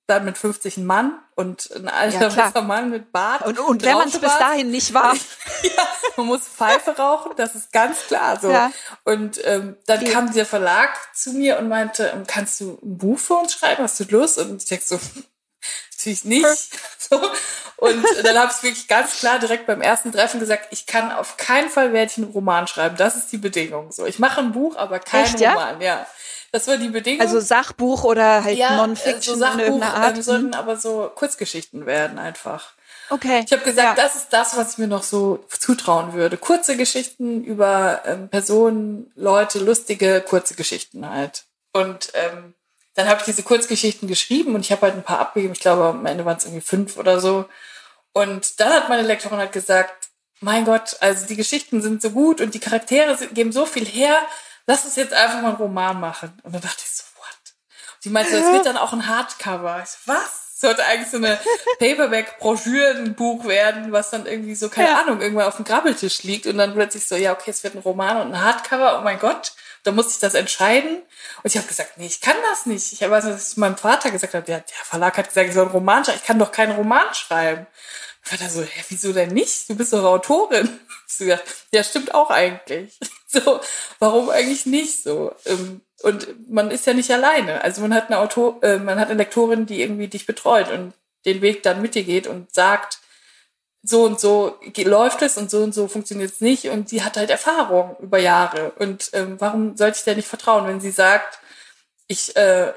dann mit 50 ein Mann und ein alter weißer Mann mit Bart. Und wenn man es bis dahin nicht war. Ja, man muss Pfeife rauchen, das ist ganz klar so. Ja. Und dann kam der Verlag zu mir und meinte, kannst du ein Buch für uns schreiben? Hast du Lust? Und ich denke so, natürlich nicht. So. Und dann habe ich wirklich ganz klar direkt beim ersten Treffen gesagt, ich kann auf keinen Fall werde ich einen Roman schreiben. Das ist die Bedingung. So, ich mache ein Buch, aber kein Roman. Ja. Das war die Bedingung. Also Sachbuch oder halt Non-Fiction so Sachbuch, in irgendeiner Art. Sollten aber so Kurzgeschichten werden einfach. Okay. Ich habe gesagt, das ist das, was ich mir noch so zutrauen würde. Kurze Geschichten über Personen, Leute, lustige, kurze Geschichten halt. Und dann habe ich diese Kurzgeschichten geschrieben und ich habe halt ein paar abgegeben. Ich glaube, am Ende waren es irgendwie 5 oder so. Und dann hat meine Lektorin halt gesagt, mein Gott, also die Geschichten sind so gut und die Charaktere geben so viel her, lass uns jetzt einfach mal einen Roman machen. Und dann dachte ich so, what? Und die meinte, das wird dann auch ein Hardcover. Ich so, was? Sollte eigentlich so eine Paperback-Broschürenbuch werden, was dann irgendwie so, keine Ahnung, irgendwann auf dem Grabbeltisch liegt und dann plötzlich so, ja, okay, es wird ein Roman und ein Hardcover, oh mein Gott. Da musste ich das entscheiden. Und ich habe gesagt, nee, ich kann das nicht. Ich weiß, was ich meinem Vater gesagt habe. Der Verlag hat gesagt, ich soll einen Roman schreiben. Ich kann doch keinen Roman schreiben. Ich war da so, wieso denn nicht? Du bist doch Autorin. Ich gesagt, ja, stimmt auch eigentlich. So, warum eigentlich nicht so? Und man ist ja nicht alleine. Also man hat eine Lektorin, die irgendwie dich betreut und den Weg dann mit dir geht und sagt, so und so läuft es und so funktioniert es nicht. Und die hat halt Erfahrung über Jahre. Und warum sollte ich der nicht vertrauen, wenn sie sagt, ich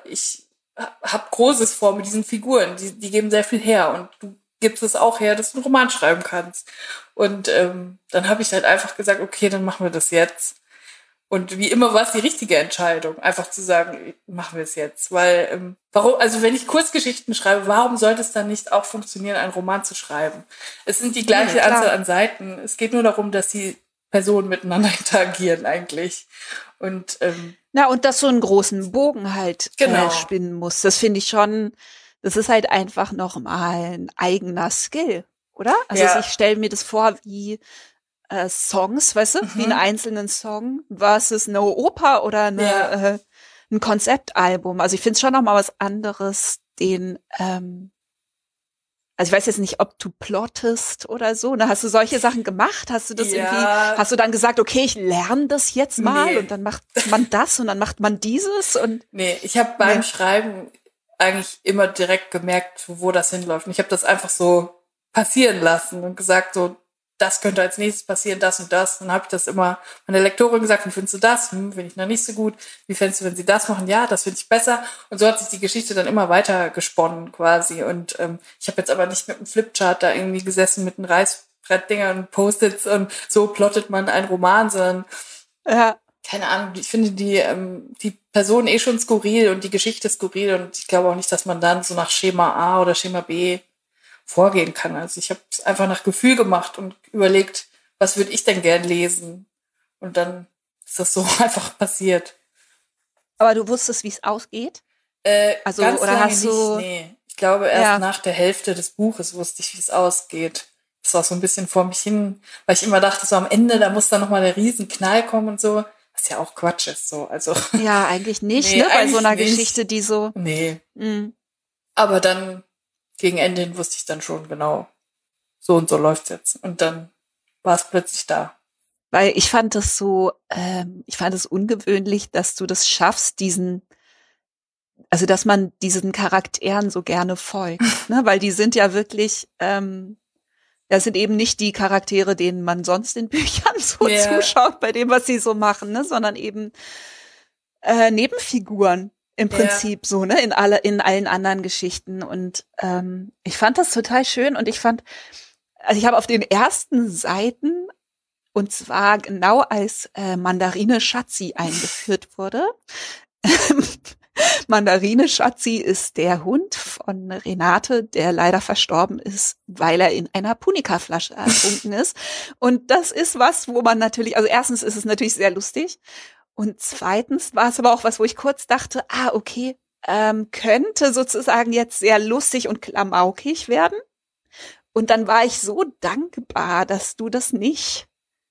habe Großes vor mit diesen Figuren, die geben sehr viel her und du gibst es auch her, dass du einen Roman schreiben kannst. Und dann habe ich halt einfach gesagt, okay, dann machen wir das jetzt. Und wie immer war es die richtige Entscheidung, einfach zu sagen, machen wir es jetzt. Weil, warum, also wenn ich Kurzgeschichten schreibe, warum sollte es dann nicht auch funktionieren, einen Roman zu schreiben? Es sind die gleiche Anzahl an Seiten. Es geht nur darum, dass die Personen miteinander interagieren eigentlich. Und und dass so einen großen Bogen halt spinnen muss. Das finde ich schon, das ist halt einfach nochmal ein eigener Skill, oder? Also ich stelle mir das vor Songs, weißt du, wie einen einzelnen Song versus eine Oper oder ein Konzeptalbum. Also ich finde es schon noch mal was anderes, also ich weiß jetzt nicht, ob du plottest oder so. Ne? Hast du solche Sachen gemacht? Hast du das hast du dann gesagt, okay, ich lerne das jetzt mal und dann macht man das und dann macht man dieses? Und nee, ich habe beim Schreiben eigentlich immer direkt gemerkt, wo das hinläuft. Und ich habe das einfach so passieren lassen und gesagt, so, das könnte als nächstes passieren, das und das. Dann habe ich das immer meiner Lektorin gesagt, wie findest du das? Finde ich noch nicht so gut. Wie fändest du, wenn sie das machen? Ja, das finde ich besser. Und so hat sich die Geschichte dann immer weiter gesponnen quasi. Und ich habe jetzt aber nicht mit einem Flipchart da irgendwie gesessen mit einem Reißbrettdingern und Post-its und so plottet man einen Roman, sondern keine Ahnung, ich finde die Person schon skurril und die Geschichte skurril und ich glaube auch nicht, dass man dann so nach Schema A oder Schema B vorgehen kann. Also ich habe es einfach nach Gefühl gemacht und überlegt, was würde ich denn gern lesen? Und dann ist das so einfach passiert. Aber du wusstest, wie es ausgeht? Also ganz oder lange hast du nicht, nee. Ich glaube, erst nach der Hälfte des Buches wusste ich, wie es ausgeht. Das war so ein bisschen vor mich hin, weil ich immer dachte, so am Ende, da muss dann nochmal der Riesenknall kommen und so. Was ja auch Quatsch ist, so. Also. Ja, eigentlich nicht, ne? Bei so einer Geschichte, die so. Nee. Aber dann gegen Ende hin wusste ich dann schon genau, so und so läuft's jetzt. Und dann war es plötzlich da. Weil ich fand es so, ich fand es ungewöhnlich, dass du das schaffst, also dass man diesen Charakteren so gerne folgt, ne? Weil die sind ja wirklich, das sind eben nicht die Charaktere, denen man sonst in Büchern so zuschaut, bei dem, was sie so machen, ne? Sondern eben Nebenfiguren. Im Prinzip so, ne, in allen anderen Geschichten. Und ich fand das total schön und ich habe auf den ersten Seiten, und zwar genau als Mandarine Schatzi eingeführt wurde. Mandarine Schatzi ist der Hund von Renate, der leider verstorben ist, weil er in einer Punika-Flasche ertrunken ist. Und das ist was, wo man natürlich, also erstens ist es natürlich sehr lustig. Und zweitens war es aber auch was, wo ich kurz dachte, okay, könnte sozusagen jetzt sehr lustig und klamaukig werden. Und dann war ich so dankbar, dass du das nicht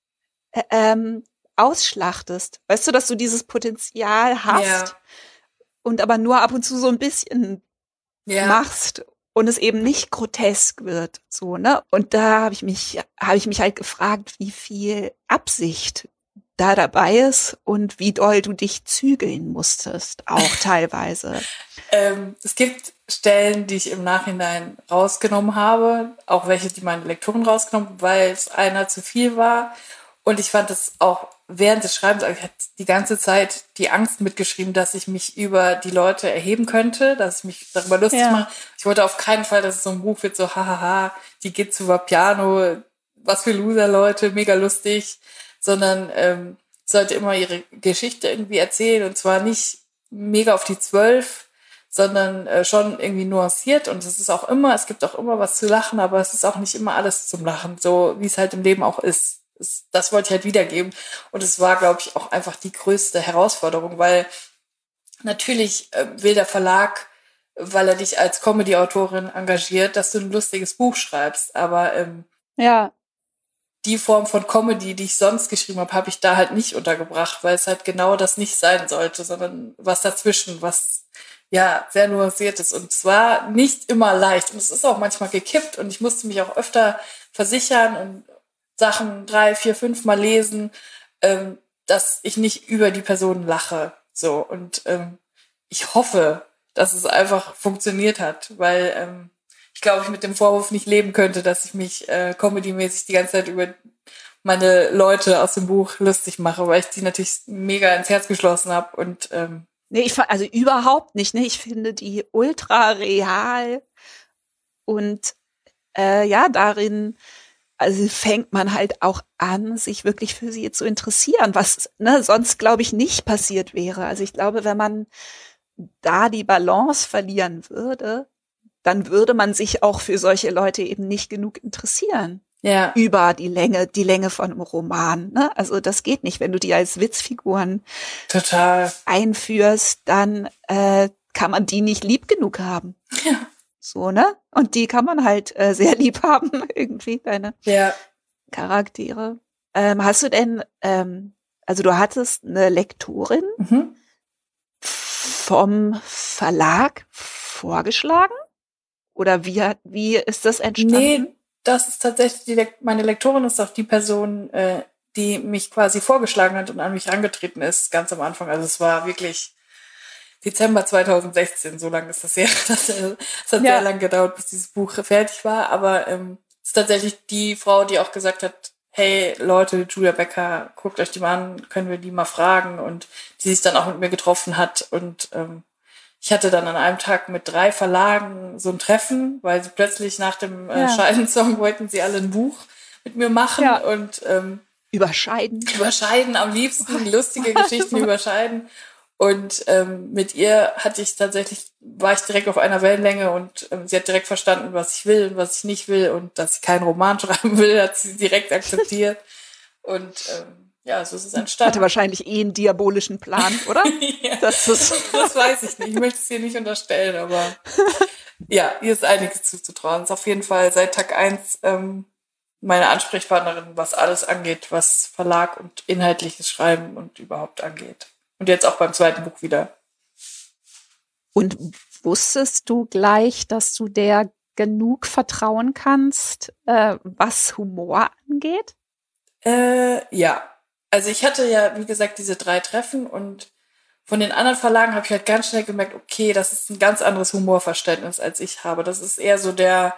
ausschlachtest. Weißt du, dass du dieses Potenzial hast und aber nur ab und zu so ein bisschen machst und es eben nicht grotesk wird, so, ne? Und da habe ich mich halt gefragt, wie viel Absicht da dabei ist und wie doll du dich zügeln musstest, auch teilweise. Es gibt Stellen, die ich im Nachhinein rausgenommen habe, auch welche, die meine Lektorin rausgenommen haben, weil es einer zu viel war. Und ich fand es auch während des Schreibens, also ich hatte die ganze Zeit die Angst mitgeschrieben, dass ich mich über die Leute erheben könnte, dass ich mich darüber lustig mache. Ich wollte auf keinen Fall, dass es so ein Buch wird, so hahaha, die geht zu Vapiano, was für Loser-Leute, mega lustig, sondern sollte immer ihre Geschichte irgendwie erzählen und zwar nicht mega auf die 12, sondern schon irgendwie nuanciert und es gibt auch immer was zu lachen, aber es ist auch nicht immer alles zum Lachen, so wie es halt im Leben auch ist. Das wollte ich halt wiedergeben und es war, glaube ich, auch einfach die größte Herausforderung, weil natürlich will der Verlag, weil er dich als Comedy-Autorin engagiert, dass du ein lustiges Buch schreibst, aber die Form von Comedy, die ich sonst geschrieben habe ich da halt nicht untergebracht, weil es halt genau das nicht sein sollte, sondern was dazwischen, was sehr nuanciert ist. Und es war nicht immer leicht und es ist auch manchmal gekippt und ich musste mich auch öfter versichern und Sachen 3, 4, 5 Mal lesen, dass ich nicht über die Person lache. So. Und ich hoffe, dass es einfach funktioniert hat, weil ich glaube, ich mit dem Vorwurf nicht leben könnte, dass ich mich comedymäßig die ganze Zeit über meine Leute aus dem Buch lustig mache, weil ich die natürlich mega ins Herz geschlossen habe. Und nee, also überhaupt nicht. Ne? Ich finde die ultra real und darin also fängt man halt auch an, sich wirklich für sie zu interessieren, was sonst, glaube ich, nicht passiert wäre. Also ich glaube, wenn man da die Balance verlieren würde, dann würde man sich auch für solche Leute eben nicht genug interessieren. Ja. Über die Länge von einem Roman. Ne? Also das geht nicht. Wenn du die als Witzfiguren total einführst, dann kann man die nicht lieb genug haben. Ja. So, ne? Und die kann man halt sehr lieb haben, irgendwie, deine Charaktere. Hast du denn, also du hattest eine Lektorin vom Verlag vorgeschlagen? Oder wie ist das entstanden? Nee, das ist tatsächlich, meine Lektorin ist auch die Person, die mich quasi vorgeschlagen hat und an mich herangetreten ist, ganz am Anfang. Also es war wirklich Dezember 2016, so lange ist das her. Das hat sehr lange gedauert, bis dieses Buch fertig war. Aber es ist tatsächlich die Frau, die auch gesagt hat, hey Leute, Julia Becker, guckt euch die mal an, können wir die mal fragen? Und die sich dann auch mit mir getroffen hat. Und ich hatte dann an einem Tag mit 3 Verlagen so ein Treffen, weil sie plötzlich nach dem Scheidensong wollten sie alle ein Buch mit mir machen. Ja. Und Überscheiden am liebsten, lustige Geschichten überscheiden. Und mit ihr war ich direkt auf einer Wellenlänge und sie hat direkt verstanden, was ich will und was ich nicht will und dass ich keinen Roman schreiben will, hat sie direkt akzeptiert. Und so ist es entstanden. Hatte wahrscheinlich einen diabolischen Plan, oder? Ja, das weiß ich nicht. Ich möchte es ihr nicht unterstellen, aber ihr ist einiges zuzutrauen. Ist auf jeden Fall seit Tag 1 meine Ansprechpartnerin, was alles angeht, was Verlag und inhaltliches Schreiben und überhaupt angeht. Und jetzt auch beim zweiten Buch wieder. Und wusstest du gleich, dass du der genug vertrauen kannst, was Humor angeht? Ja. Also ich hatte ja, wie gesagt, diese 3 Treffen und von den anderen Verlagen habe ich halt ganz schnell gemerkt, okay, das ist ein ganz anderes Humorverständnis, als ich habe. Das ist eher so der,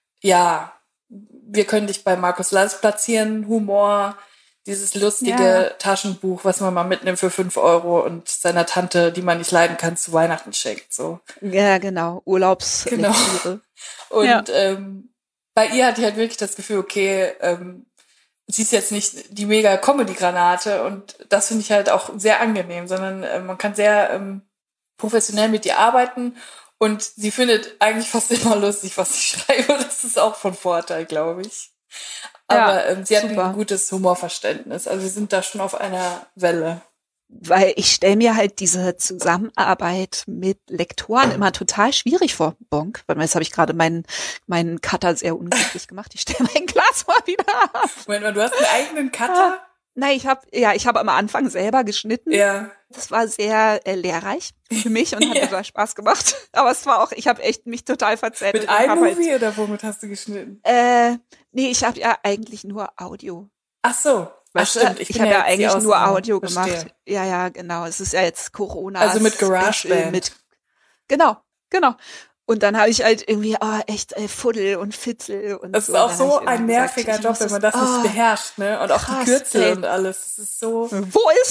wir können dich bei Markus Lanz platzieren, Humor, dieses lustige Taschenbuch, was man mal mitnimmt für 5 € und seiner Tante, die man nicht leiden kann, zu Weihnachten schenkt. So. Ja, genau. Urlaubslektüre. Und bei ihr hatte ich halt wirklich das Gefühl, okay, sie ist jetzt nicht die mega Comedy-Granate und das finde ich halt auch sehr angenehm, sondern man kann sehr professionell mit ihr arbeiten und sie findet eigentlich fast immer lustig, was ich schreibe. Das ist auch von Vorteil, glaube ich. Aber sie hat ein gutes Humorverständnis. Also wir sind da schon auf einer Welle. Weil ich stelle mir halt diese Zusammenarbeit mit Lektoren immer total schwierig vor. Bonk. Warte mal, jetzt habe ich gerade meinen Cutter sehr unglücklich gemacht. Ich stelle mein Glas mal wieder ab. Moment mal, du hast einen eigenen Cutter? Nein, ich habe am Anfang selber geschnitten. Ja. Das war sehr lehrreich für mich und hat total Spaß gemacht. Aber es war auch, ich habe echt mich total verzettelt. Mit iMovie oder womit hast du geschnitten? Nee, ich habe ja eigentlich nur Audio. Ach so. Weißt du, stimmt. ich habe ja eigentlich nur Audio Verstehe. gemacht. Ja, genau. Es ist ja jetzt Corona. Also mit GarageBand. Genau. Und dann habe ich halt irgendwie echt Fuddel und Fitzel und das so. Das ist auch so ein nerviger Job, wenn man das nicht beherrscht, ne? Und auch krass, die Kürzel und alles. Das ist so. Wo ist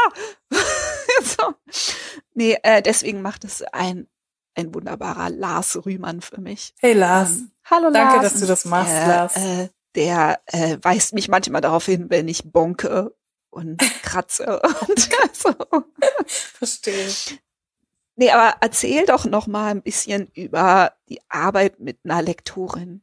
so. Nee, deswegen macht es ein wunderbarer Lars Rühmann für mich. Hey Lars. Hallo Lars. Danke, dass du das machst, Lars. Der weist mich manchmal darauf hin, wenn ich bonke und kratze. Und so. Verstehe. Nee, aber erzähl doch noch mal ein bisschen über die Arbeit mit einer Lektorin.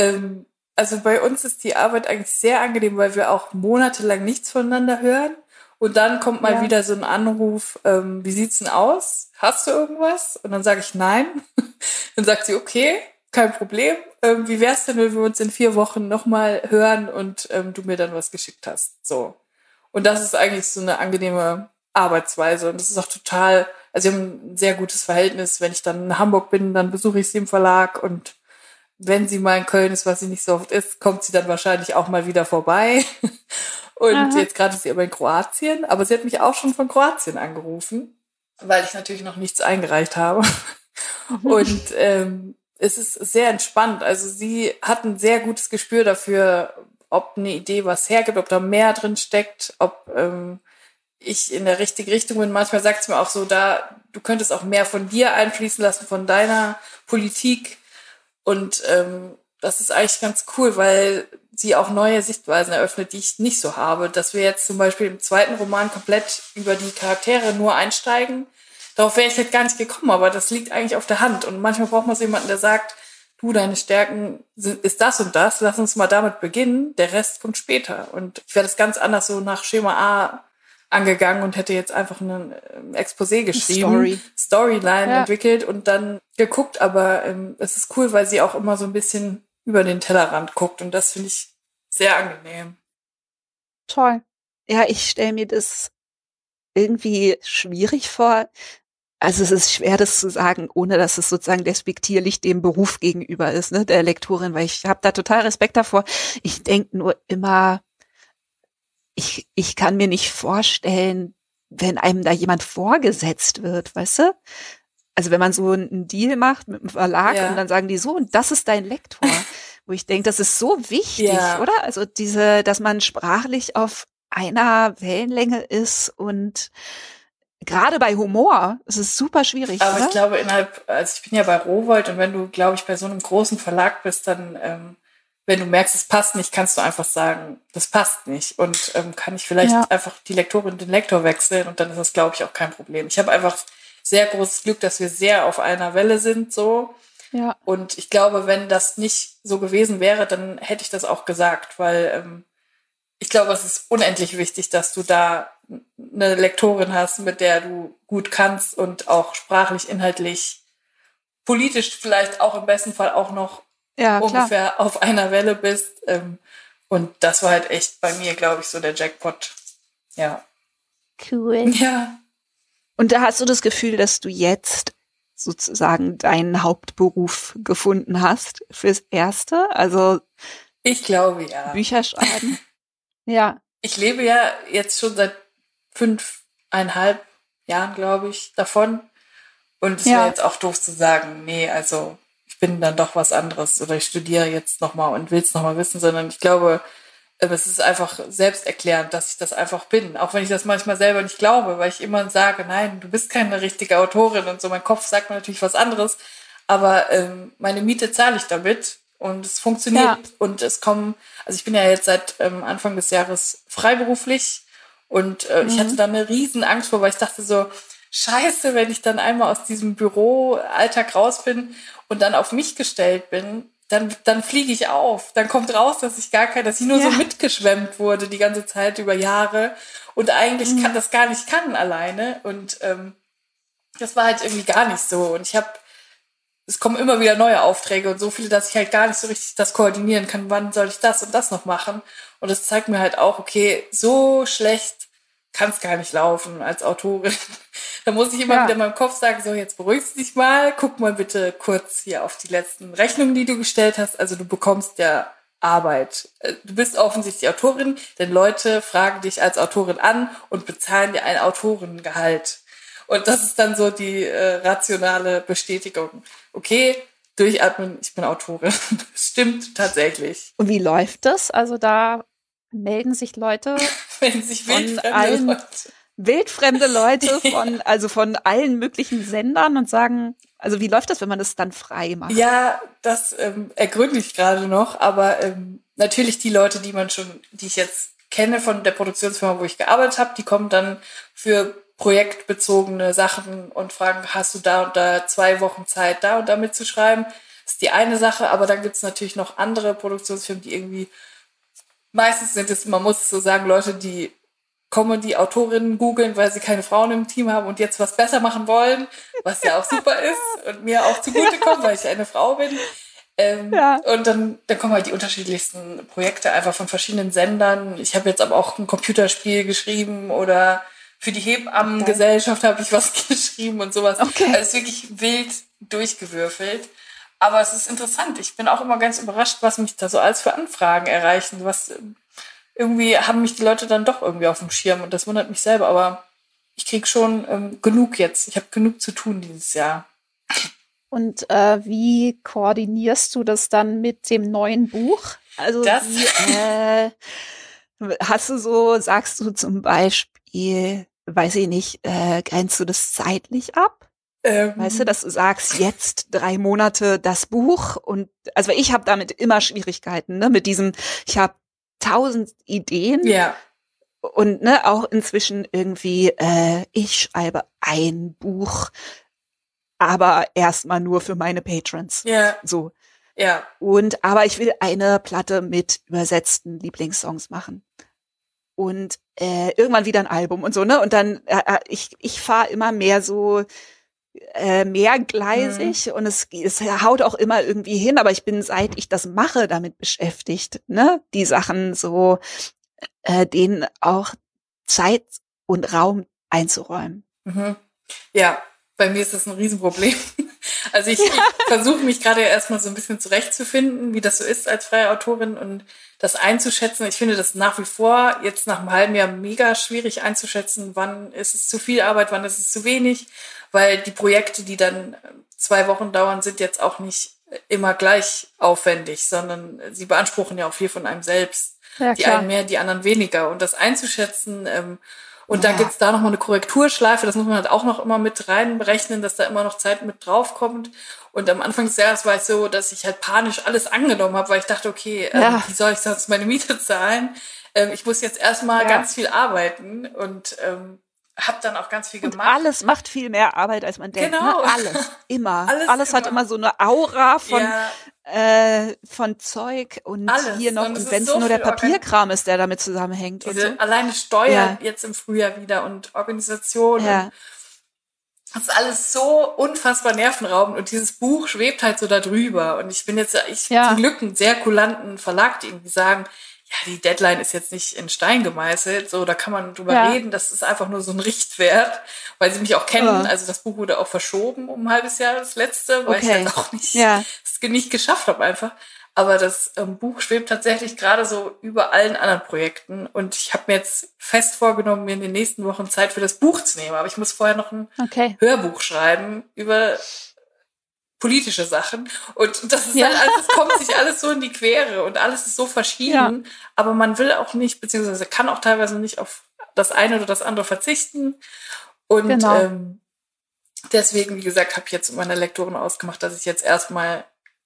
Also bei uns ist die Arbeit eigentlich sehr angenehm, weil wir auch monatelang nichts voneinander hören. Und dann kommt mal wieder so ein Anruf, wie sieht's denn aus? Hast du irgendwas? Und dann sage ich nein. Dann sagt sie, okay, kein Problem. Wie wär's denn, wenn wir uns in 4 Wochen nochmal hören und du mir dann was geschickt hast? So. Und das ist eigentlich so eine angenehme Arbeitsweise. Und das ist auch total, also wir haben ein sehr gutes Verhältnis. Wenn ich dann in Hamburg bin, dann besuche ich sie im Verlag. Und wenn sie mal in Köln ist, was sie nicht so oft ist, kommt sie dann wahrscheinlich auch mal wieder vorbei. Und jetzt gerade ist sie aber in Kroatien. Aber sie hat mich auch schon von Kroatien angerufen, weil ich natürlich noch nichts eingereicht habe. Und es ist sehr entspannt. Also sie hat ein sehr gutes Gespür dafür, ob eine Idee was hergibt, ob da mehr drin steckt, ob ich in der richtigen Richtung bin. Manchmal sagt sie mir auch so, du könntest auch mehr von dir einfließen lassen, von deiner Politik. Und das ist eigentlich ganz cool, weil sie auch neue Sichtweisen eröffnet, die ich nicht so habe. Dass wir jetzt zum Beispiel im 2. Roman komplett über die Charaktere nur einsteigen. Darauf wäre ich jetzt gar nicht gekommen, aber das liegt eigentlich auf der Hand. Und manchmal braucht man so jemanden, der sagt, du, deine Stärken ist das und das, lass uns mal damit beginnen, der Rest kommt später. Und ich wäre das ganz anders so nach Schema A angegangen und hätte jetzt einfach ein Exposé geschrieben, Storyline entwickelt und dann geguckt, aber es ist cool, weil sie auch immer so ein bisschen über den Tellerrand guckt und das finde ich sehr angenehm. Toll. Ja, ich stelle mir das irgendwie schwierig vor. Also es ist schwer, das zu sagen, ohne dass es sozusagen despektierlich dem Beruf gegenüber ist, ne, der Lektorin, weil ich habe da total Respekt davor. Ich denke nur immer, ich kann mir nicht vorstellen, wenn einem da jemand vorgesetzt wird, weißt du? Also wenn man so einen Deal macht mit dem Verlag und dann sagen die so, und das ist dein Lektor, wo ich denke, das ist so wichtig, oder? Also dass man sprachlich auf einer Wellenlänge ist und gerade bei Humor ist es super schwierig. Aber oder? Ich glaube, also ich bin ja bei Rowohlt und wenn du, glaube ich, bei so einem großen Verlag bist, dann, wenn du merkst, es passt nicht, kannst du einfach sagen, das passt nicht. Und kann ich vielleicht einfach die Lektorin, den Lektor wechseln und dann ist das, glaube ich, auch kein Problem. Ich habe einfach sehr großes Glück, dass wir sehr auf einer Welle sind, so. Ja. Und ich glaube, wenn das nicht so gewesen wäre, dann hätte ich das auch gesagt, weil ich glaube, es ist unendlich wichtig, dass du da eine Lektorin hast, mit der du gut kannst und auch sprachlich, inhaltlich, politisch vielleicht auch im besten Fall auch noch ungefähr auf einer Welle bist. Und das war halt echt bei mir, glaube ich, so der Jackpot. Ja. Cool. Ja. Und da hast du das Gefühl, dass du jetzt sozusagen deinen Hauptberuf gefunden hast fürs Erste? Also ich glaube, ja. Bücher schreiben? Ja. Ich lebe ja jetzt schon seit 5,5 Jahren, glaube ich, davon. Und es wäre jetzt auch doof zu sagen, nee, also ich bin dann doch was anderes oder ich studiere jetzt nochmal und will es nochmal wissen, sondern ich glaube, es ist einfach selbsterklärend, dass ich das einfach bin. Auch wenn ich das manchmal selber nicht glaube, weil ich immer sage, nein, du bist keine richtige Autorin und so. Mein Kopf sagt mir natürlich was anderes. Aber meine Miete zahle ich damit und es funktioniert. Und es kommen, also ich bin ja jetzt seit Anfang des Jahres freiberuflich und ich hatte da eine riesen Angst vor, weil ich dachte so, scheiße, wenn ich dann einmal aus diesem Büroalltag raus bin und dann auf mich gestellt bin, dann fliege ich auf. Dann kommt raus, dass ich nur so mitgeschwemmt wurde die ganze Zeit über Jahre und eigentlich das gar nicht kann alleine. Und das war halt irgendwie gar nicht so. Und ich habe es kommen immer wieder neue Aufträge und so viele, dass ich halt gar nicht so richtig das koordinieren kann, wann soll ich das und das noch machen. Und das zeigt mir halt auch, okay, so schlecht kann es gar nicht laufen als Autorin. Da muss ich immer wieder in meinem Kopf sagen, so, jetzt beruhigst du dich mal, guck mal bitte kurz hier auf die letzten Rechnungen, die du gestellt hast. Also du bekommst ja Arbeit. Du bist offensichtlich Autorin, denn Leute fragen dich als Autorin an und bezahlen dir ein Autorengehalt. Und das ist dann so die rationale Bestätigung. Okay, durchatmen, ich bin Autorin. Das stimmt tatsächlich. Und wie läuft das? Also da melden sich Leute Wenn sich wildfremde Leute von allen möglichen Sendern und sagen, also wie läuft das, wenn man das dann frei macht? Ja, das ergründe ich gerade noch, aber natürlich die Leute, die ich jetzt kenne von der Produktionsfirma, wo ich gearbeitet habe, die kommen dann für projektbezogene Sachen und fragen, hast du da und da 2 Wochen Zeit, da und da mitzuschreiben? Das ist die eine Sache, aber dann gibt's natürlich noch andere Produktionsfirmen, die irgendwie, meistens sind es, man muss so sagen, Leute, die Comedy-Autorinnen googeln, weil sie keine Frauen im Team haben und jetzt was besser machen wollen, was ja auch super ist und mir auch zugutekommt, weil ich eine Frau bin. Und dann kommen halt die unterschiedlichsten Projekte einfach von verschiedenen Sendern. Ich habe jetzt aber auch ein Computerspiel geschrieben oder für die Hebammengesellschaft habe ich was geschrieben und sowas. Okay. Also es ist wirklich wild durchgewürfelt. Aber es ist interessant. Ich bin auch immer ganz überrascht, was mich da so alles für Anfragen erreichen. Was irgendwie haben mich die Leute dann doch irgendwie auf dem Schirm und das wundert mich selber. Aber ich krieg schon genug jetzt. Ich habe genug zu tun dieses Jahr. Und wie koordinierst du das dann mit dem neuen Buch? Also sagst du zum Beispiel, weiß ich nicht, grenzt du das zeitlich ab? Weißt du, dass du sagst, jetzt 3 Monate das Buch und also ich habe damit immer Schwierigkeiten, ne? Mit diesem, ich habe 1000 Ideen und ne, auch inzwischen irgendwie, ich schreibe ein Buch, aber erstmal nur für meine Patrons. Ja. So. Ja. Aber ich will eine Platte mit übersetzten Lieblingssongs machen. Und irgendwann wieder ein Album und so, ne? Und dann, ich fahre immer mehr so mehrgleisig und es haut auch immer irgendwie hin, aber ich bin, seit ich das mache, damit beschäftigt, ne? Die Sachen so, denen auch Zeit und Raum einzuräumen. Mhm. Ja, bei mir ist das ein Riesenproblem. Also ich versuche mich gerade erstmal so ein bisschen zurechtzufinden, wie das so ist als freie Autorin und das einzuschätzen. Ich finde das nach wie vor jetzt nach einem halben Jahr mega schwierig einzuschätzen, wann ist es zu viel Arbeit, wann ist es zu wenig, weil die Projekte, die dann 2 Wochen dauern, sind jetzt auch nicht immer gleich aufwendig, sondern sie beanspruchen ja auch viel von einem selbst. Ja, die einen mehr, die anderen weniger. Und das einzuschätzen, und dann gibt's da nochmal eine Korrekturschleife, das muss man halt auch noch immer mit reinberechnen, dass da immer noch Zeit mit draufkommt. Und am Anfang des Jahres war ich so, dass ich halt panisch alles angenommen habe, weil ich dachte, okay, wie soll ich sonst meine Miete zahlen? Ich muss jetzt erstmal ganz viel arbeiten und habe dann auch ganz viel gemacht. Und alles macht viel mehr Arbeit, als man denkt. Genau. Ne? Alles, immer. Alles hat immer so eine Aura von Zeug und alles. Hier noch, und wenn es nur der Papierkram ist, der damit zusammenhängt. Diese und so. Alleine Steuern jetzt im Frühjahr wieder und Organisation. Ja. Und das ist alles so unfassbar nervenraubend und dieses Buch schwebt halt so da drüber. Und ich bin jetzt, zum Glück einen sehr kulanten Verlag, die irgendwie sagen, ja, die Deadline ist jetzt nicht in Stein gemeißelt, so, da kann man drüber reden, das ist einfach nur so ein Richtwert, weil sie mich auch kennen, also das Buch wurde auch verschoben um ein halbes Jahr, das letzte, weil ich halt auch nicht geschafft habe einfach, aber das Buch schwebt tatsächlich gerade so über allen anderen Projekten und ich habe mir jetzt fest vorgenommen, mir in den nächsten Wochen Zeit für das Buch zu nehmen, aber ich muss vorher noch ein Hörbuch schreiben über politische Sachen und das ist halt alles, es kommt sich alles so in die Quere und alles ist so verschieden, aber man will auch nicht, beziehungsweise kann auch teilweise nicht auf das eine oder das andere verzichten und deswegen, wie gesagt, habe ich jetzt mit meiner Lektorin ausgemacht, dass ich jetzt erstmal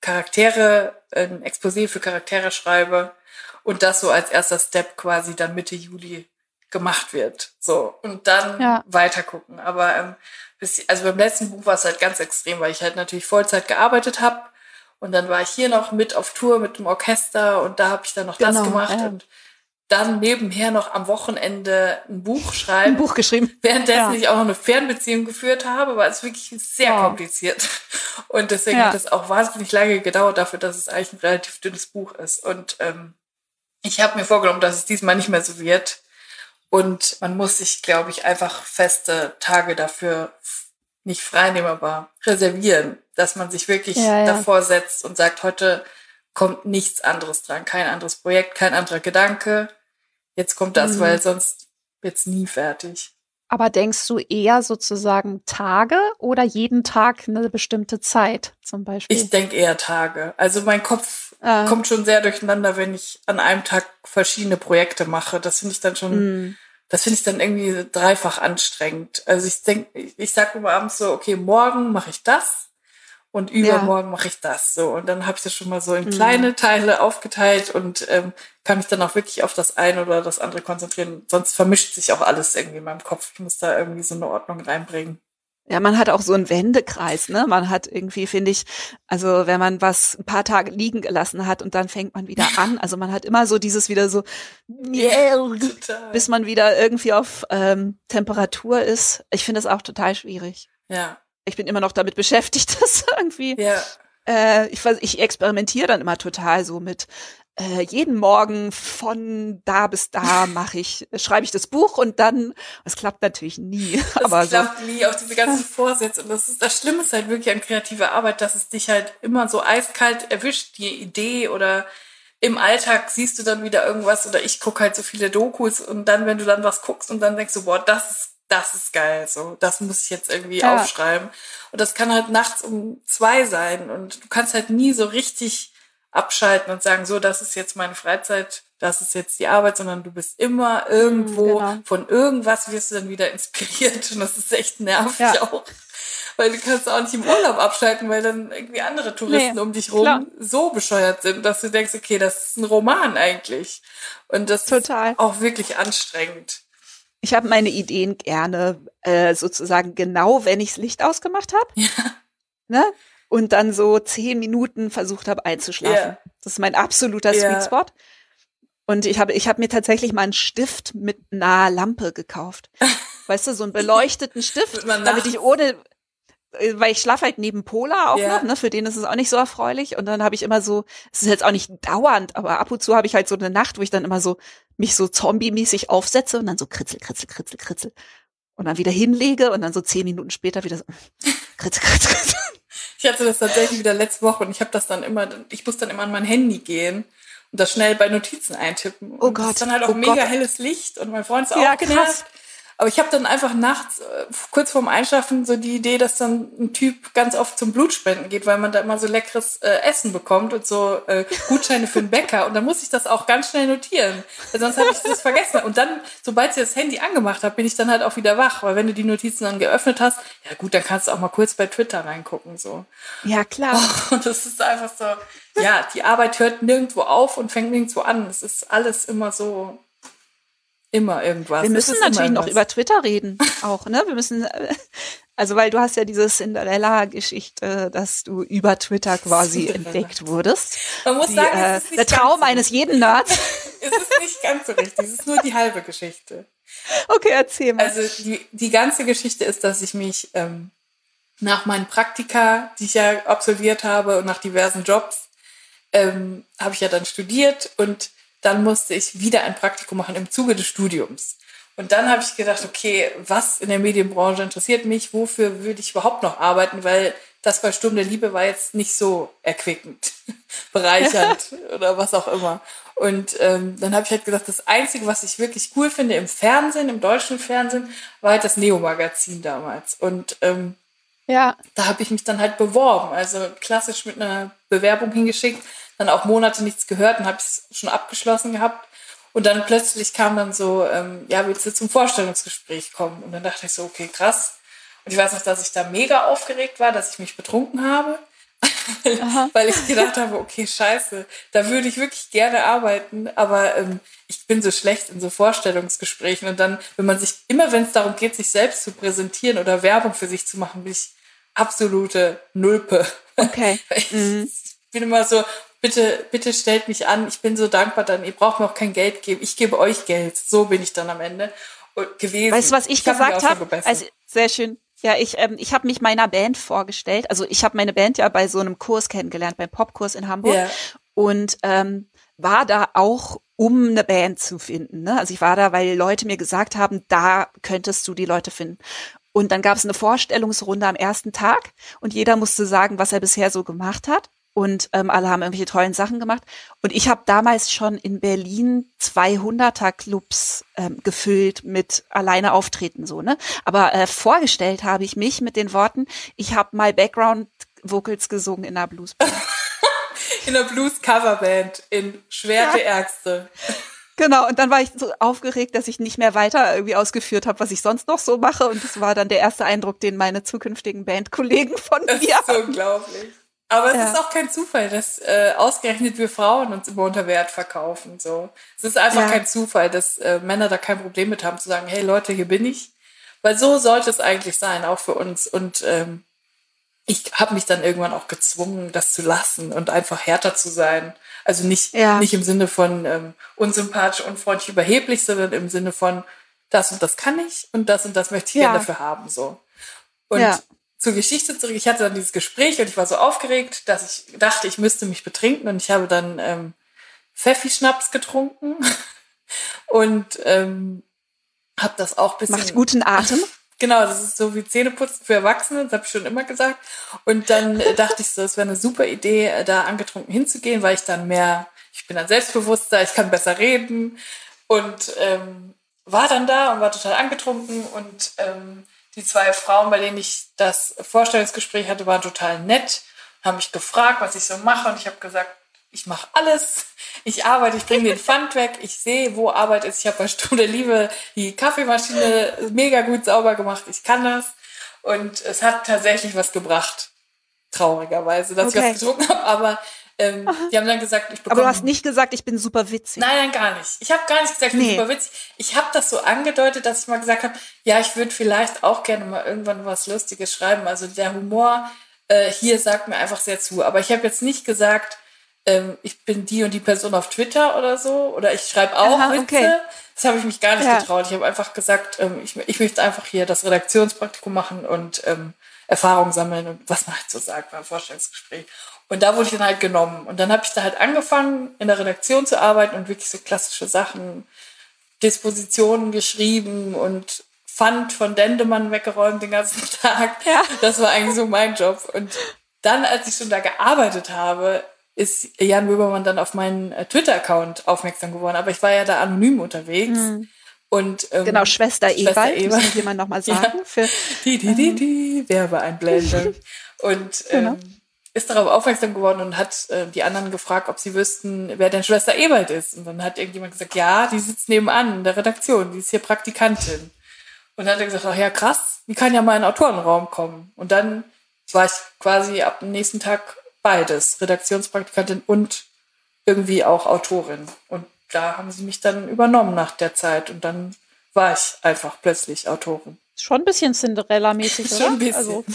ein Exposé für Charaktere schreibe und das so als erster Step quasi dann Mitte Juli gemacht wird. So, und dann weiter gucken. Aber also beim letzten Buch war es halt ganz extrem, weil ich halt natürlich Vollzeit gearbeitet habe und dann war ich hier noch mit auf Tour mit dem Orchester und da habe ich dann noch das gemacht und dann nebenher noch am Wochenende ein Buch schreiben. Ein Buch geschrieben. Währenddessen ich auch noch eine Fernbeziehung geführt habe, weil es wirklich sehr kompliziert. Und deswegen hat es auch wahnsinnig lange gedauert dafür, dass es eigentlich ein relativ dünnes Buch ist. Und ich habe mir vorgenommen, dass es diesmal nicht mehr so wird. Und man muss sich, glaube ich, einfach feste Tage dafür nicht freinehmen, aber reservieren, dass man sich wirklich davor setzt und sagt, heute kommt nichts anderes dran, kein anderes Projekt, kein anderer Gedanke. Jetzt kommt das, weil sonst wird's nie fertig. Aber denkst du eher sozusagen Tage oder jeden Tag eine bestimmte Zeit zum Beispiel? Ich denke eher Tage. Also mein Kopf kommt schon sehr durcheinander, wenn ich an einem Tag verschiedene Projekte mache. Das finde ich dann schon, das finde ich dann irgendwie dreifach anstrengend. Also ich sage immer abends so, okay, morgen mache ich das und übermorgen mache ich das. So, und dann habe ich das schon mal so in kleine Teile aufgeteilt und kann mich dann auch wirklich auf das eine oder das andere konzentrieren. Sonst vermischt sich auch alles irgendwie in meinem Kopf. Ich muss da irgendwie so eine Ordnung reinbringen. Ja, man hat auch so einen Wendekreis, ne? Man hat irgendwie, finde ich, also wenn man was ein paar Tage liegen gelassen hat und dann fängt man wieder an, also man hat immer so dieses wieder so, bis man wieder irgendwie auf Temperatur ist. Ich finde das auch total schwierig. Ja. Ich bin immer noch damit beschäftigt, das irgendwie. Ja. Ich experimentiere dann immer total so mit jeden Morgen von da bis da schreibe ich das Buch und dann, es klappt natürlich nie. Das klappt nie, auch diese ganzen Vorsätze. Und das Schlimme ist halt wirklich an kreativer Arbeit, dass es dich halt immer so eiskalt erwischt, die Idee, oder im Alltag siehst du dann wieder irgendwas, oder ich gucke halt so viele Dokus und dann, wenn du dann was guckst und dann denkst du, boah, das ist geil, so, das muss ich jetzt irgendwie aufschreiben. Und das kann halt nachts um 2 sein und du kannst halt nie so richtig abschalten und sagen, so, das ist jetzt meine Freizeit, das ist jetzt die Arbeit, sondern du bist immer irgendwo, von irgendwas wirst du dann wieder inspiriert und das ist echt nervig auch. Weil du kannst auch nicht im Urlaub abschalten, weil dann irgendwie andere Touristen um dich rum so bescheuert sind, dass du denkst, okay, das ist ein Roman eigentlich. Und das ist auch wirklich anstrengend. Ich habe meine Ideen gerne sozusagen genau, wenn ich das Licht ausgemacht habe. Ja. Ne? Und dann so 10 Minuten versucht habe einzuschlafen. Yeah. Das ist mein absoluter Sweet Spot. Und ich hab mir tatsächlich mal einen Stift mit einer Lampe gekauft. Weißt du, so einen beleuchteten Stift, damit ich weil ich schlafe halt neben Pola auch noch, ne, für den ist es auch nicht so erfreulich. Und dann habe ich immer so, es ist jetzt auch nicht dauernd, aber ab und zu habe ich halt so eine Nacht, wo ich dann immer so mich so zombie-mäßig aufsetze und dann so kritzel, kritzel, kritzel, kritzel. Und dann wieder hinlege und dann so 10 Minuten später wieder so kritzel, kritzel, kritzel. Ich hatte das tatsächlich wieder letzte Woche und ich muss dann immer an mein Handy gehen und das schnell bei Notizen eintippen. Und das ist dann halt auch mega helles Licht und mein Freund ist auch genervt. Aber ich habe dann einfach nachts, kurz vorm Einschlafen, so die Idee, dass dann ein Typ ganz oft zum Blutspenden geht, weil man da immer so leckeres Essen bekommt und so Gutscheine für den Bäcker. Und dann muss ich das auch ganz schnell notieren, weil sonst habe ich das vergessen. Und dann, sobald ich das Handy angemacht habe, bin ich dann halt auch wieder wach. Weil wenn du die Notizen dann geöffnet hast, ja gut, dann kannst du auch mal kurz bei Twitter reingucken. So. Ja, klar. Und das ist einfach so, ja, die Arbeit hört nirgendwo auf und fängt nirgendwo an. Es ist alles immer so... Immer irgendwas. Wir müssen natürlich noch über Twitter reden, auch, ne? Wir müssen, also weil du hast ja diese Cinderella-Geschichte, dass du über Twitter quasi entdeckt wurdest. Man muss sagen, es ist nicht der Traum eines jeden Nerds. Es ist nicht ganz so richtig, es ist nur die halbe Geschichte. Okay, erzähl mal. Also die ganze Geschichte ist, dass ich mich nach meinen Praktika, die ich ja absolviert habe und nach diversen Jobs, habe ich ja dann studiert und dann musste ich wieder ein Praktikum machen im Zuge des Studiums. Und dann habe ich gedacht, okay, was in der Medienbranche interessiert mich? Wofür würde ich überhaupt noch arbeiten? Weil das bei Sturm der Liebe war jetzt nicht so erquickend, bereichernd oder was auch immer. Und dann habe ich halt gesagt, das Einzige, was ich wirklich cool finde im Fernsehen, im deutschen Fernsehen, war halt das Neo-Magazin damals. Und da habe ich mich dann halt beworben. Also klassisch mit einer Bewerbung hingeschickt, dann auch Monate nichts gehört und habe es schon abgeschlossen gehabt. Und dann plötzlich kam dann so, willst du zum Vorstellungsgespräch kommen? Und dann dachte ich so, okay, krass. Und ich weiß noch, dass ich da mega aufgeregt war, dass ich mich betrunken habe. Weil ich gedacht habe, okay, scheiße, da würde ich wirklich gerne arbeiten, aber ich bin so schlecht in so Vorstellungsgesprächen. Und dann, wenn es darum geht, sich selbst zu präsentieren oder Werbung für sich zu machen, bin ich absolute Nulpe. Okay. Ich bin immer so, bitte stellt mich an, ich bin so dankbar, dann ihr braucht mir auch kein Geld geben, ich gebe euch Geld. So bin ich dann am Ende gewesen. Weißt du, was ich gesagt habe? Also, sehr schön. Ja, ich habe mich meiner Band vorgestellt. Also ich habe meine Band ja bei so einem Kurs kennengelernt, beim Popkurs in Hamburg. Ja. Und war da auch, um eine Band zu finden. Ne? Also ich war da, weil Leute mir gesagt haben, da könntest du die Leute finden. Und dann gab es eine Vorstellungsrunde am ersten Tag und jeder musste sagen, was er bisher so gemacht hat. Und alle haben irgendwelche tollen Sachen gemacht. Und ich habe damals schon in Berlin 200er-Clubs gefüllt mit alleine auftreten, so, ne? Aber vorgestellt habe ich mich mit den Worten, ich habe mal Background-Vocals gesungen in einer Bluesband. In einer Blues-Coverband in Schwerte Ärgste. Genau, und dann war ich so aufgeregt, dass ich nicht mehr weiter irgendwie ausgeführt habe, was ich sonst noch so mache. Und das war dann der erste Eindruck, den meine zukünftigen Bandkollegen von mir haben. Das ist so unglaublich. Aber es ist auch kein Zufall, dass ausgerechnet wir Frauen uns immer unter Wert verkaufen. So, es ist einfach kein Zufall, dass Männer da kein Problem mit haben, zu sagen, hey Leute, hier bin ich. Weil so sollte es eigentlich sein, auch für uns. Und ich habe mich dann irgendwann auch gezwungen, das zu lassen und einfach härter zu sein. Also nicht im Sinne von unsympathisch, unfreundlich, überheblich, sondern im Sinne von das und das kann ich und das möchte ich gerne dafür haben. So. Und zur Geschichte zurück. Ich hatte dann dieses Gespräch und ich war so aufgeregt, dass ich dachte, ich müsste mich betrinken und ich habe dann Pfeffi-Schnaps getrunken und habe das auch ein bisschen... Macht guten Atem. Genau, das ist so wie Zähneputzen für Erwachsene, das habe ich schon immer gesagt. Und dann dachte ich so, es wäre eine super Idee, da angetrunken hinzugehen, weil ich bin dann selbstbewusster, ich kann besser reden und war dann da und war total angetrunken und die zwei Frauen, bei denen ich das Vorstellungsgespräch hatte, waren total nett, haben mich gefragt, was ich so mache und ich habe gesagt, ich mache alles, ich arbeite, ich bringe den Pfand weg, ich sehe, wo Arbeit ist, ich habe bei Stunde Liebe die Kaffeemaschine mega gut sauber gemacht, ich kann das und es hat tatsächlich was gebracht, traurigerweise, dass ich was getrunken habe, aber die haben dann gesagt, ich bekomme... Aber du hast nicht gesagt, ich bin super witzig. Nein, gar nicht. Ich habe gar nicht gesagt, ich bin super witzig. Ich habe das so angedeutet, dass ich mal gesagt habe, ja, ich würde vielleicht auch gerne mal irgendwann was Lustiges schreiben. Also der Humor hier sagt mir einfach sehr zu. Aber ich habe jetzt nicht gesagt, ich bin die und die Person auf Twitter oder so. Oder ich schreibe auch Witze. Okay. Das habe ich mich gar nicht getraut. Ich habe einfach gesagt, ich möchte einfach hier das Redaktionspraktikum machen und Erfahrung sammeln und was man halt so sagt beim Vorstellungsgespräch. Und da wurde ich dann halt genommen. Und dann habe ich da halt angefangen, in der Redaktion zu arbeiten und wirklich so klassische Sachen, Dispositionen geschrieben und Pfand von Dendemann weggeräumt den ganzen Tag. Ja. Das war eigentlich so mein Job. Und dann, als ich schon da gearbeitet habe, ist Jan Böhmermann dann auf meinen Twitter-Account aufmerksam geworden. Aber ich war ja da anonym unterwegs. Mhm. Und, genau, Schwester Ewald, muss jemand nochmal sagen. Für die Werbeeinblendung. Und ist darauf aufmerksam geworden und hat die anderen gefragt, ob sie wüssten, wer denn Schwester Ewald ist. Und dann hat irgendjemand gesagt, ja, die sitzt nebenan in der Redaktion, die ist hier Praktikantin. Und dann hat er gesagt, ach ja, krass, die kann ja mal in den Autorenraum kommen. Und dann war ich quasi ab dem nächsten Tag beides, Redaktionspraktikantin und irgendwie auch Autorin. Und da haben sie mich dann übernommen nach der Zeit. Und dann war ich einfach plötzlich Autorin. Schon ein bisschen Cinderella-mäßig, oder? Schon ein bisschen. Also.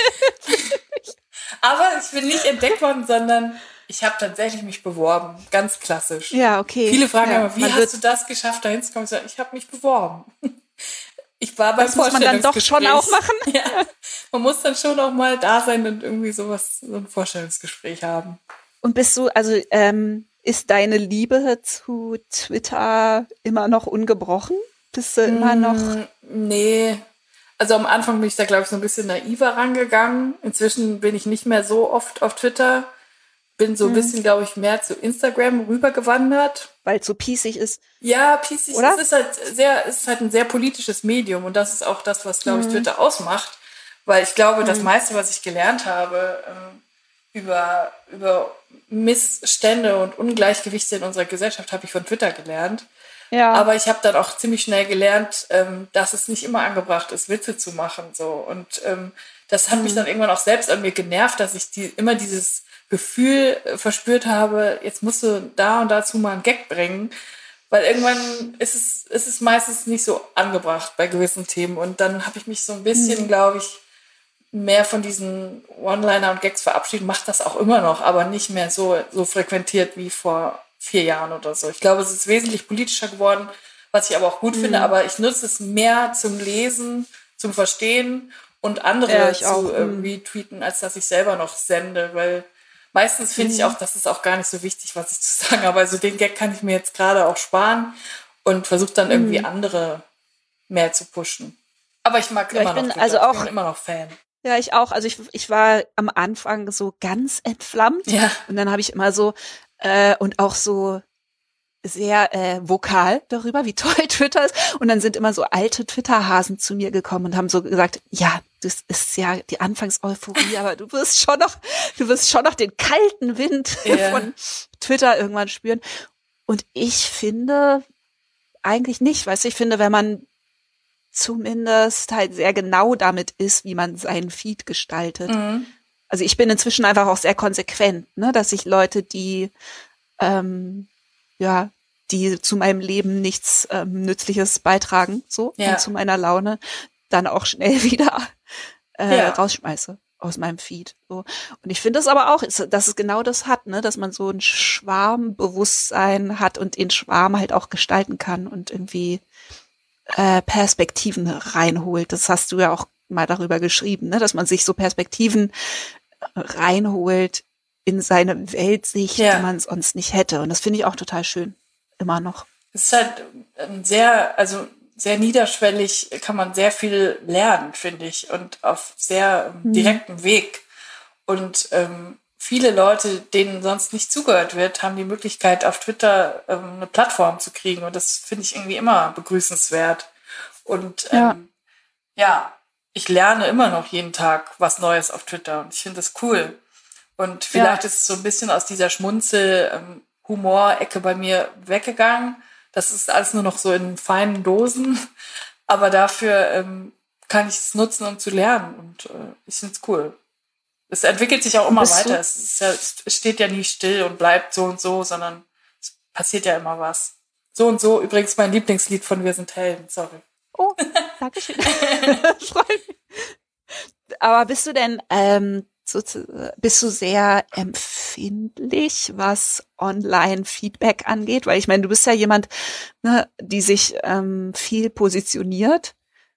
Aber ich bin nicht entdeckt worden, sondern ich habe tatsächlich mich beworben. Ganz klassisch. Ja, okay. Viele fragen immer, wie hast du das geschafft, da hinzukommen? Ich habe mich beworben. Ich war beim Vorstellungsgespräch. Das muss man dann doch schon auch machen. Ja, man muss dann schon auch mal da sein und irgendwie so ein Vorstellungsgespräch haben. Und bist du, also ist deine Liebe zu Twitter immer noch ungebrochen? Bist du immer noch... Nee. Also am Anfang bin ich da, glaube ich, so ein bisschen naiver rangegangen. Inzwischen bin ich nicht mehr so oft auf Twitter. Bin so ein bisschen, glaube ich, mehr zu Instagram rübergewandert. Weil es so pießig ist. Ja, pießig. Oder? Es ist halt ein sehr politisches Medium. Und das ist auch das, was, glaube ich, Twitter ausmacht. Weil ich glaube, das meiste, was ich gelernt habe über Missstände und Ungleichgewichte in unserer Gesellschaft, habe ich von Twitter gelernt. Ja. Aber ich habe dann auch ziemlich schnell gelernt, dass es nicht immer angebracht ist, Witze zu machen. So. Und das hat mich dann irgendwann auch selbst an mir genervt, dass ich immer dieses Gefühl verspürt habe, jetzt musst du da und dazu mal einen Gag bringen. Weil irgendwann ist es meistens nicht so angebracht bei gewissen Themen. Und dann habe ich mich so ein bisschen, glaube ich, mehr von diesen One-Liner und Gags verabschieden, macht das auch immer noch, aber nicht mehr so frequentiert wie vor 4 Jahren oder so. Ich glaube, es ist wesentlich politischer geworden, was ich aber auch gut finde, aber ich nutze es mehr zum Lesen, zum Verstehen und andere zu retweeten, als dass ich selber noch sende, weil meistens finde ich auch, das ist auch gar nicht so wichtig, was ich zu sagen habe. Also den Gag kann ich mir jetzt gerade auch sparen und versuche dann irgendwie andere mehr zu pushen. Aber ich mag immer noch Twitter. Ich bin immer noch Fan. Ja, ich auch. Also ich war am Anfang so ganz entflammt. Ja. Und dann habe ich immer so und auch so sehr vokal darüber, wie toll Twitter ist. Und dann sind immer so alte Twitter-Hasen zu mir gekommen und haben so gesagt, ja, das ist ja die Anfangseuphorie, aber du wirst schon noch den kalten Wind von Twitter irgendwann spüren. Und ich finde eigentlich nicht, weißt du, ich finde, wenn man zumindest halt sehr genau damit ist, wie man seinen Feed gestaltet. Mhm. Also ich bin inzwischen einfach auch sehr konsequent, ne, dass ich Leute, die die zu meinem Leben nichts Nützliches beitragen, so, und zu meiner Laune, dann auch schnell wieder rausschmeiße aus meinem Feed. So. Und ich finde es aber auch, dass es genau das hat, ne, dass man so ein Schwarmbewusstsein hat und den Schwarm halt auch gestalten kann und irgendwie Perspektiven reinholt. Das hast du ja auch mal darüber geschrieben, ne, dass man sich so Perspektiven reinholt in seine Weltsicht, die man sonst nicht hätte. Und das finde ich auch total schön. Immer noch. Es ist halt sehr niederschwellig, kann man sehr viel lernen, finde ich, und auf sehr direktem Weg. Und viele Leute, denen sonst nicht zugehört wird, haben die Möglichkeit, auf Twitter eine Plattform zu kriegen. Und das finde ich irgendwie immer begrüßenswert. Und ich lerne immer noch jeden Tag was Neues auf Twitter. Und ich finde das cool. Und vielleicht ist es so ein bisschen aus dieser Schmunzel-Humor-Ecke bei mir weggegangen. Das ist alles nur noch so in feinen Dosen. Aber dafür kann ich es nutzen, um zu lernen. Und ich finde es cool. Es entwickelt sich auch immer weiter. Es steht ja nie still und bleibt so und so, sondern es passiert ja immer was. So und so, übrigens mein Lieblingslied von Wir sind Helden, sorry. Oh, danke schön. Aber bist du denn bist du sehr empfindlich, was Online-Feedback angeht? Weil ich meine, du bist ja jemand, ne, die sich viel positioniert,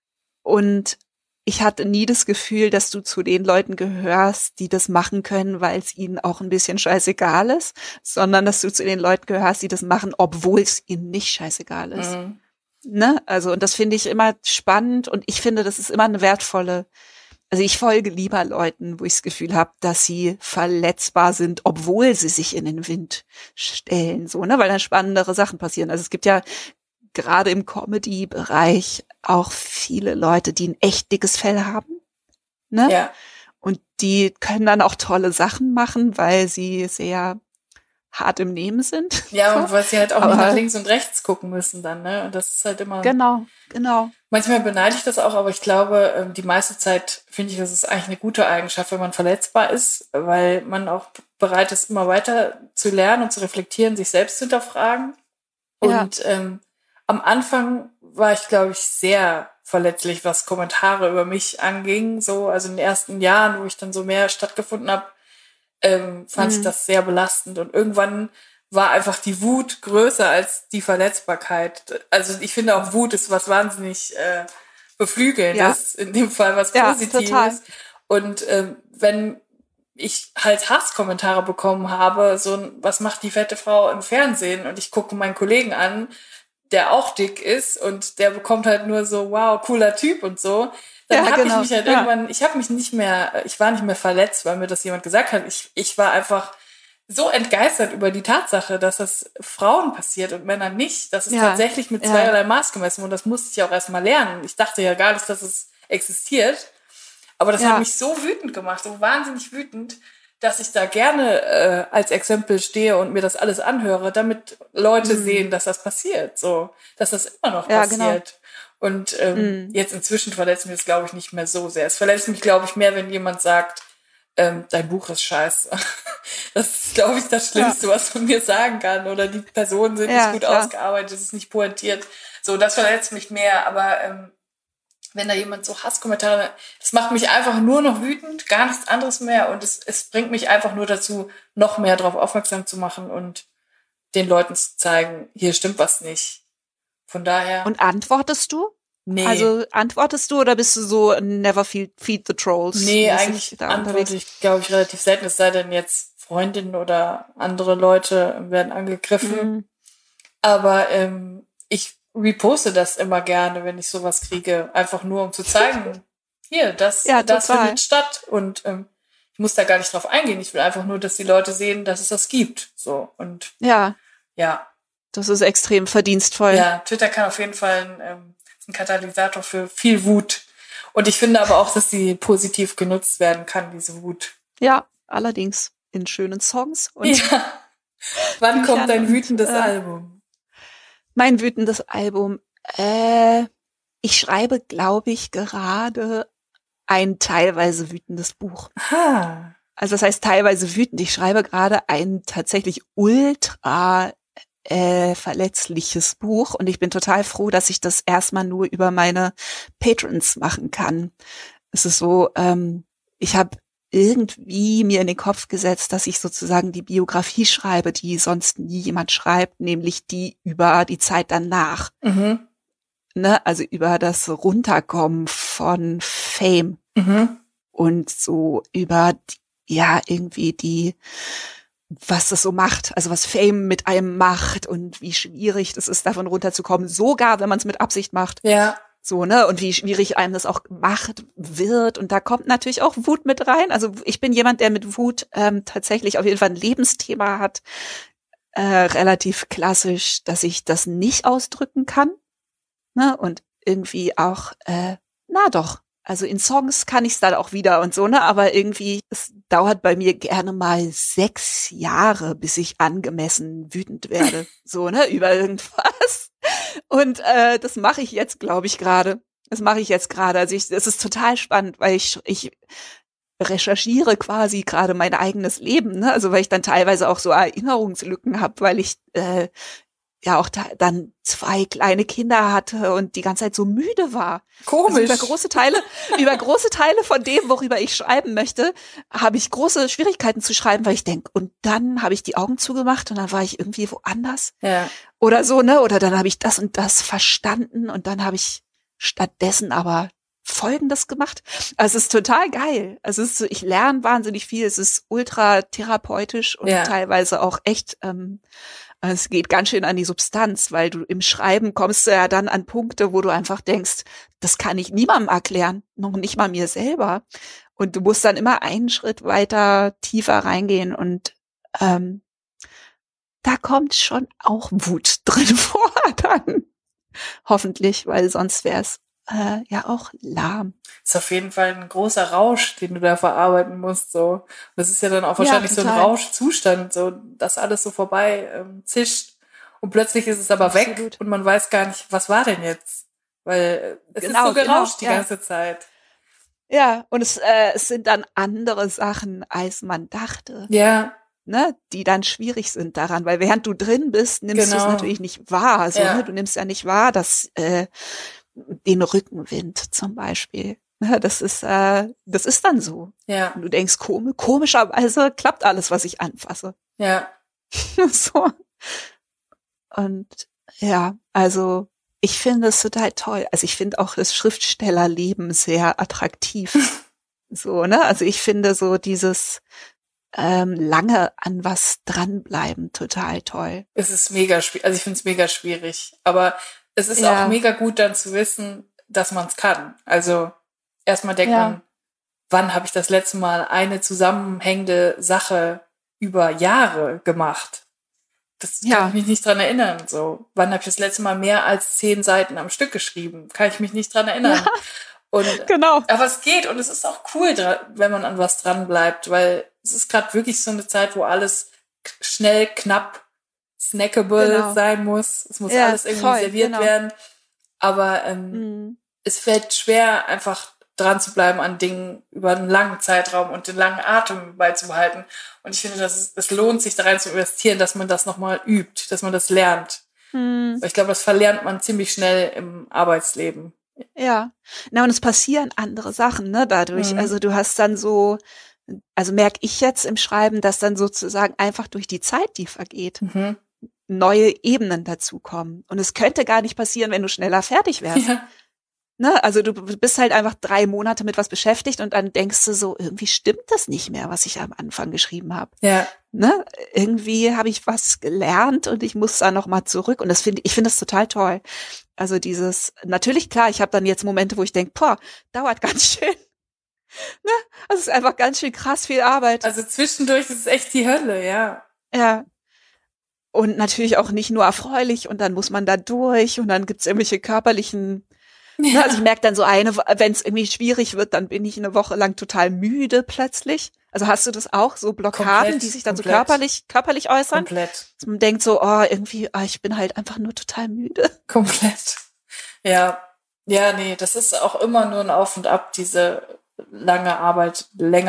und ich hatte nie das Gefühl, dass du zu den Leuten gehörst, die das machen können, weil es ihnen auch ein bisschen scheißegal ist, sondern dass du zu den Leuten gehörst, die das machen, obwohl es ihnen nicht scheißegal ist. Mhm. Ne? Also, und das finde ich immer spannend, und ich finde, das ist immer eine wertvolle. Also ich folge lieber Leuten, wo ich das Gefühl habe, dass sie verletzbar sind, obwohl sie sich in den Wind stellen, so, ne, weil dann spannendere Sachen passieren. Also es gibt ja gerade im Comedy-Bereich auch viele Leute, die ein echt dickes Fell haben, ne? Ja. Und die können dann auch tolle Sachen machen, weil sie sehr hart im Nehmen sind. Ja, so. Und weil sie halt auch nicht nach links und rechts gucken müssen dann, ne? Und das ist halt immer... Genau. Manchmal beneide ich das auch, aber ich glaube, die meiste Zeit finde ich, das ist eigentlich eine gute Eigenschaft, wenn man verletzbar ist, weil man auch bereit ist, immer weiter zu lernen und zu reflektieren, sich selbst zu hinterfragen. Und am Anfang war ich, glaube ich, sehr verletzlich, was Kommentare über mich anging. So, also in den ersten Jahren, wo ich dann so mehr stattgefunden habe, fand ich das sehr belastend. Und irgendwann war einfach die Wut größer als die Verletzbarkeit. Also ich finde auch, Wut ist was wahnsinnig Beflügelndes, in dem Fall was Positives. Total. Und wenn ich halt Hasskommentare bekommen habe, so was macht die fette Frau im Fernsehen? Und ich gucke meinen Kollegen an, der auch dick ist, und der bekommt halt nur so, wow, cooler Typ und so. Dann habe ich mich halt irgendwann, ich war nicht mehr verletzt, weil mir das jemand gesagt hat. Ich war einfach so entgeistert über die Tatsache, dass das Frauen passiert und Männern nicht. Das ist tatsächlich mit zweierlei Maß gemessen, und das musste ich auch erst mal lernen. Ich dachte ja gar nicht, dass es existiert. Aber das hat mich so wütend gemacht, so wahnsinnig wütend, dass ich da gerne als Exempel stehe und mir das alles anhöre, damit Leute sehen, dass das passiert, so, dass das immer noch passiert. Genau. Und jetzt inzwischen verletzt mich das, glaube ich, nicht mehr so sehr. Es verletzt mich, glaube ich, mehr, wenn jemand sagt, dein Buch ist scheiße. Das ist, glaube ich, das Schlimmste, was man mir sagen kann. Oder die Personen sind nicht gut ausgearbeitet, es ist nicht pointiert. So, das verletzt mich mehr. Aber wenn da jemand so Hasskommentare, das macht mich einfach nur noch wütend, gar nichts anderes mehr und es bringt mich einfach nur dazu, noch mehr darauf aufmerksam zu machen und den Leuten zu zeigen, hier stimmt was nicht. Von daher. Und antwortest du? Nee. Also antwortest du oder bist du so never feed the trolls? Nee, eigentlich antworte ich, glaube ich, relativ selten, es sei denn jetzt Freundinnen oder andere Leute werden angegriffen. Mhm. Aber ich reposte das immer gerne, wenn ich sowas kriege. Einfach nur, um zu zeigen, hier, das findet statt. Und ich muss da gar nicht drauf eingehen. Ich will einfach nur, dass die Leute sehen, dass es das gibt. So und ja. Das ist extrem verdienstvoll. Ja, Twitter kann auf jeden Fall ein Katalysator für viel Wut. Und ich finde aber auch, dass sie positiv genutzt werden kann, diese Wut. Ja, allerdings in schönen Songs. Und ja. Wann kommt dein wütendes Album? Mein wütendes Album. Ich schreibe, glaube ich, gerade ein teilweise wütendes Buch. Aha. Also das heißt teilweise wütend. Ich schreibe gerade ein tatsächlich ultra verletzliches Buch und ich bin total froh, dass ich das erstmal nur über meine Patrons machen kann. Es ist so, ich habe irgendwie mir in den Kopf gesetzt, dass ich sozusagen die Biografie schreibe, die sonst nie jemand schreibt, nämlich die über die Zeit danach. Mhm. Ne? Also über das Runterkommen von Fame. Mhm. Und so über, irgendwie was das so macht, also was Fame mit einem macht und wie schwierig es ist, davon runterzukommen, sogar wenn man es mit Absicht macht. Ja. So, ne? Und wie schwierig einem das auch gemacht wird. Und da kommt natürlich auch Wut mit rein. Also ich bin jemand, der mit Wut tatsächlich auf jeden Fall ein Lebensthema hat. Relativ klassisch, dass ich das nicht ausdrücken kann. Ne? Und irgendwie auch, also in Songs kann ich es dann auch wieder und so, ne? Aber irgendwie, es dauert bei mir gerne mal 6 Jahre, bis ich angemessen wütend werde. So, ne? Über irgendwas. Und das mache ich jetzt, glaube ich, gerade. Also es ist total spannend, weil ich recherchiere quasi gerade mein eigenes Leben, ne? Also weil ich dann teilweise auch so Erinnerungslücken habe, weil ich auch dann 2 kleine Kinder hatte und die ganze Zeit so müde war. Komisch. Also über große Teile von dem, worüber ich schreiben möchte, habe ich große Schwierigkeiten zu schreiben, weil ich denke, und dann habe ich die Augen zugemacht und dann war ich irgendwie woanders. Ja. Oder so, ne? Oder dann habe ich das und das verstanden und dann habe ich stattdessen aber Folgendes gemacht. Also es ist total geil. Also ich lerne wahnsinnig viel. Es ist ultra therapeutisch und teilweise auch echt es geht ganz schön an die Substanz, weil du im Schreiben kommst du ja dann an Punkte, wo du einfach denkst, das kann ich niemandem erklären, noch nicht mal mir selber. Und du musst dann immer einen Schritt weiter, tiefer reingehen und da kommt schon auch Wut drin vor dann. Hoffentlich, weil sonst wäre es auch lahm. Ist auf jeden Fall ein großer Rausch, den du da verarbeiten musst. So, das ist ja dann auch wahrscheinlich so ein Rauschzustand, so dass alles so vorbei zischt und plötzlich ist es aber weg und man weiß gar nicht, was war denn jetzt, weil es ist so gerauscht die ganze Zeit. Ja, und es sind dann andere Sachen, als man dachte. Ja. Ne, die dann schwierig sind daran, weil während du drin bist, nimmst du es natürlich nicht wahr. So, ne? Du nimmst ja nicht wahr, dass den Rückenwind zum Beispiel. Das ist dann so. Ja. Und du denkst, komischerweise klappt alles, was ich anfasse. Ja. So. Und ja, also ich finde es total toll. Also ich finde auch das Schriftstellerleben sehr attraktiv. So, ne? Also ich finde so dieses lange an was dranbleiben total toll. Es ist mega schwierig. Also ich finde es mega schwierig. Aber es ist auch mega gut dann zu wissen, dass man es kann. Also erstmal denkt man, wann habe ich das letzte Mal eine zusammenhängende Sache über Jahre gemacht? Das kann ich mich nicht dran erinnern. So, wann habe ich das letzte Mal mehr als 10 Seiten am Stück geschrieben? Kann ich mich nicht dran erinnern. Ja, und, genau. Aber es geht und es ist auch cool, wenn man an was dran bleibt, weil es ist gerade wirklich so eine Zeit, wo alles schnell, knapp, snackable sein muss. Es muss alles irgendwie serviert werden. Aber es fällt schwer, einfach dran zu bleiben an Dingen über einen langen Zeitraum und den langen Atem beizubehalten. Und ich finde, es lohnt sich da rein zu investieren, dass man das nochmal übt, dass man das lernt. Weil ich glaube, das verlernt man ziemlich schnell im Arbeitsleben. Ja. Na, und es passieren andere Sachen, ne, dadurch. Mhm. Also du hast dann so, also merke ich jetzt im Schreiben, dass dann sozusagen einfach durch die Zeit, die vergeht, neue Ebenen dazukommen. Und es könnte gar nicht passieren, wenn du schneller fertig wärst. Ja. Ne? Also du bist halt einfach 3 Monate mit was beschäftigt und dann denkst du so, irgendwie stimmt das nicht mehr, was ich am Anfang geschrieben habe. Ja. Ne? Irgendwie habe ich was gelernt und ich muss da noch mal zurück. Und ich finde das total toll. Also natürlich klar, ich habe dann jetzt Momente, wo ich denke, dauert ganz schön. Ne? Also es ist einfach ganz schön krass viel Arbeit. Also zwischendurch ist es echt die Hölle, ja. Ja. Und natürlich auch nicht nur erfreulich und dann muss man da durch und dann gibt's irgendwelche körperlichen, ne? Also ich merke dann so wenn es irgendwie schwierig wird, dann bin ich eine Woche lang total müde plötzlich. Also hast du das auch, so Blockaden, Komplett, die sich dann komplett. so körperlich äußern? Komplett. Dass man denkt so, ich bin halt einfach nur total müde. Komplett. Ja. Ja, nee, das ist auch immer nur ein Auf und Ab, diese lange Arbeit,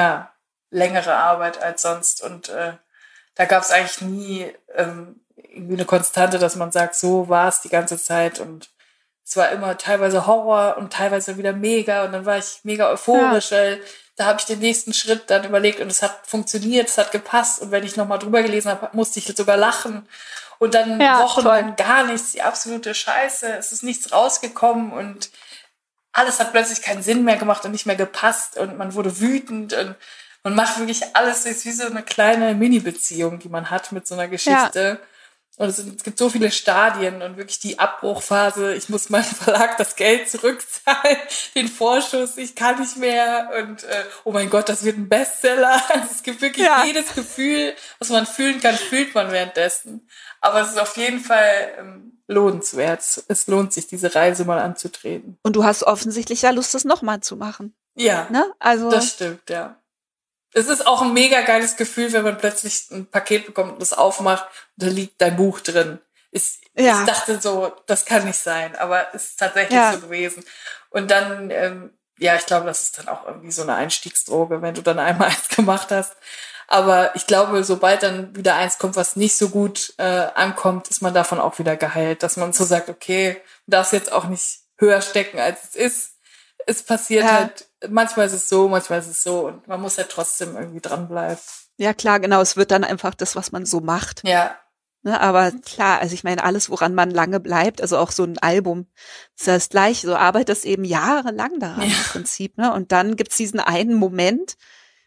längere Arbeit als sonst. Und da gab es eigentlich nie irgendwie eine Konstante, dass man sagt, so war es die ganze Zeit. Und es war immer teilweise Horror und teilweise wieder mega. Und dann war ich mega euphorisch, weil da habe ich den nächsten Schritt dann überlegt und es hat funktioniert, es hat gepasst. Und wenn ich nochmal drüber gelesen habe, musste ich sogar lachen. Und dann wochenlang gar nichts, die absolute Scheiße. Es ist nichts rausgekommen und alles hat plötzlich keinen Sinn mehr gemacht und nicht mehr gepasst. Und man wurde wütend und man macht wirklich alles. Es ist wie so eine kleine Mini-Beziehung, die man hat mit so einer Geschichte. Ja. Und es gibt so viele Stadien und wirklich die Abbruchphase. Ich muss meinem Verlag das Geld zurückzahlen, den Vorschuss, ich kann nicht mehr. Und oh mein Gott, das wird ein Bestseller. Also es gibt wirklich jedes Gefühl, was man fühlen kann, fühlt man währenddessen. Aber es ist auf jeden Fall lohnenswert. Es lohnt sich, diese Reise mal anzutreten. Und du hast offensichtlich ja Lust, das nochmal zu machen. Ja, ne? Also das stimmt, ja. Es ist auch ein mega geiles Gefühl, wenn man plötzlich ein Paket bekommt und das aufmacht und da liegt dein Buch drin. Ich dachte so, das kann nicht sein, aber es ist tatsächlich so gewesen. Und dann, ich glaube, das ist dann auch irgendwie so eine Einstiegsdroge, wenn du dann einmal eins gemacht hast. Aber ich glaube, sobald dann wieder eins kommt, was nicht so gut ankommt, ist man davon auch wieder geheilt. Dass man so sagt, okay, du darfst jetzt auch nicht höher stecken, als es ist. Es passiert halt, manchmal ist es so und man muss halt trotzdem irgendwie dranbleiben. Ja, klar, genau, es wird dann einfach das, was man so macht. Ja. Ne, aber klar, also ich meine, alles, woran man lange bleibt, also auch so ein Album, ist das gleiche, so arbeitest eben jahrelang daran im Prinzip, ne? Und dann gibt's diesen einen Moment,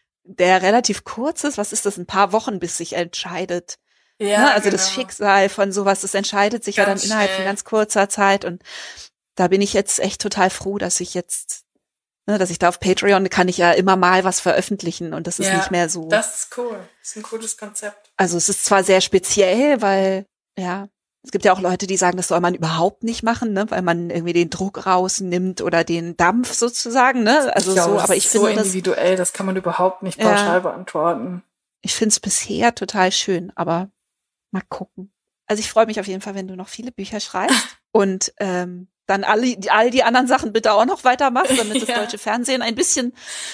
der relativ kurz ist, was ist das, ein paar Wochen, bis sich entscheidet. Ja, ne? Also das Schicksal von sowas, das entscheidet sich ganz dann innerhalb von ganz kurzer Zeit und da bin ich jetzt echt total froh, dass ich da auf Patreon kann ich ja immer mal was veröffentlichen und das ist nicht mehr so. Das ist cool. Das ist ein cooles Konzept. Also es ist zwar sehr speziell, weil, es gibt ja auch Leute, die sagen, das soll man überhaupt nicht machen, ne, weil man irgendwie den Druck rausnimmt oder den Dampf sozusagen, ne, also glaube, so, aber ich finde so individuell, das kann man überhaupt nicht pauschal beantworten. Ich finde es bisher total schön, aber mal gucken. Also ich freue mich auf jeden Fall, wenn du noch viele Bücher schreibst und dann all die anderen Sachen bitte auch noch weitermachst, damit das deutsche Fernsehen ein bisschen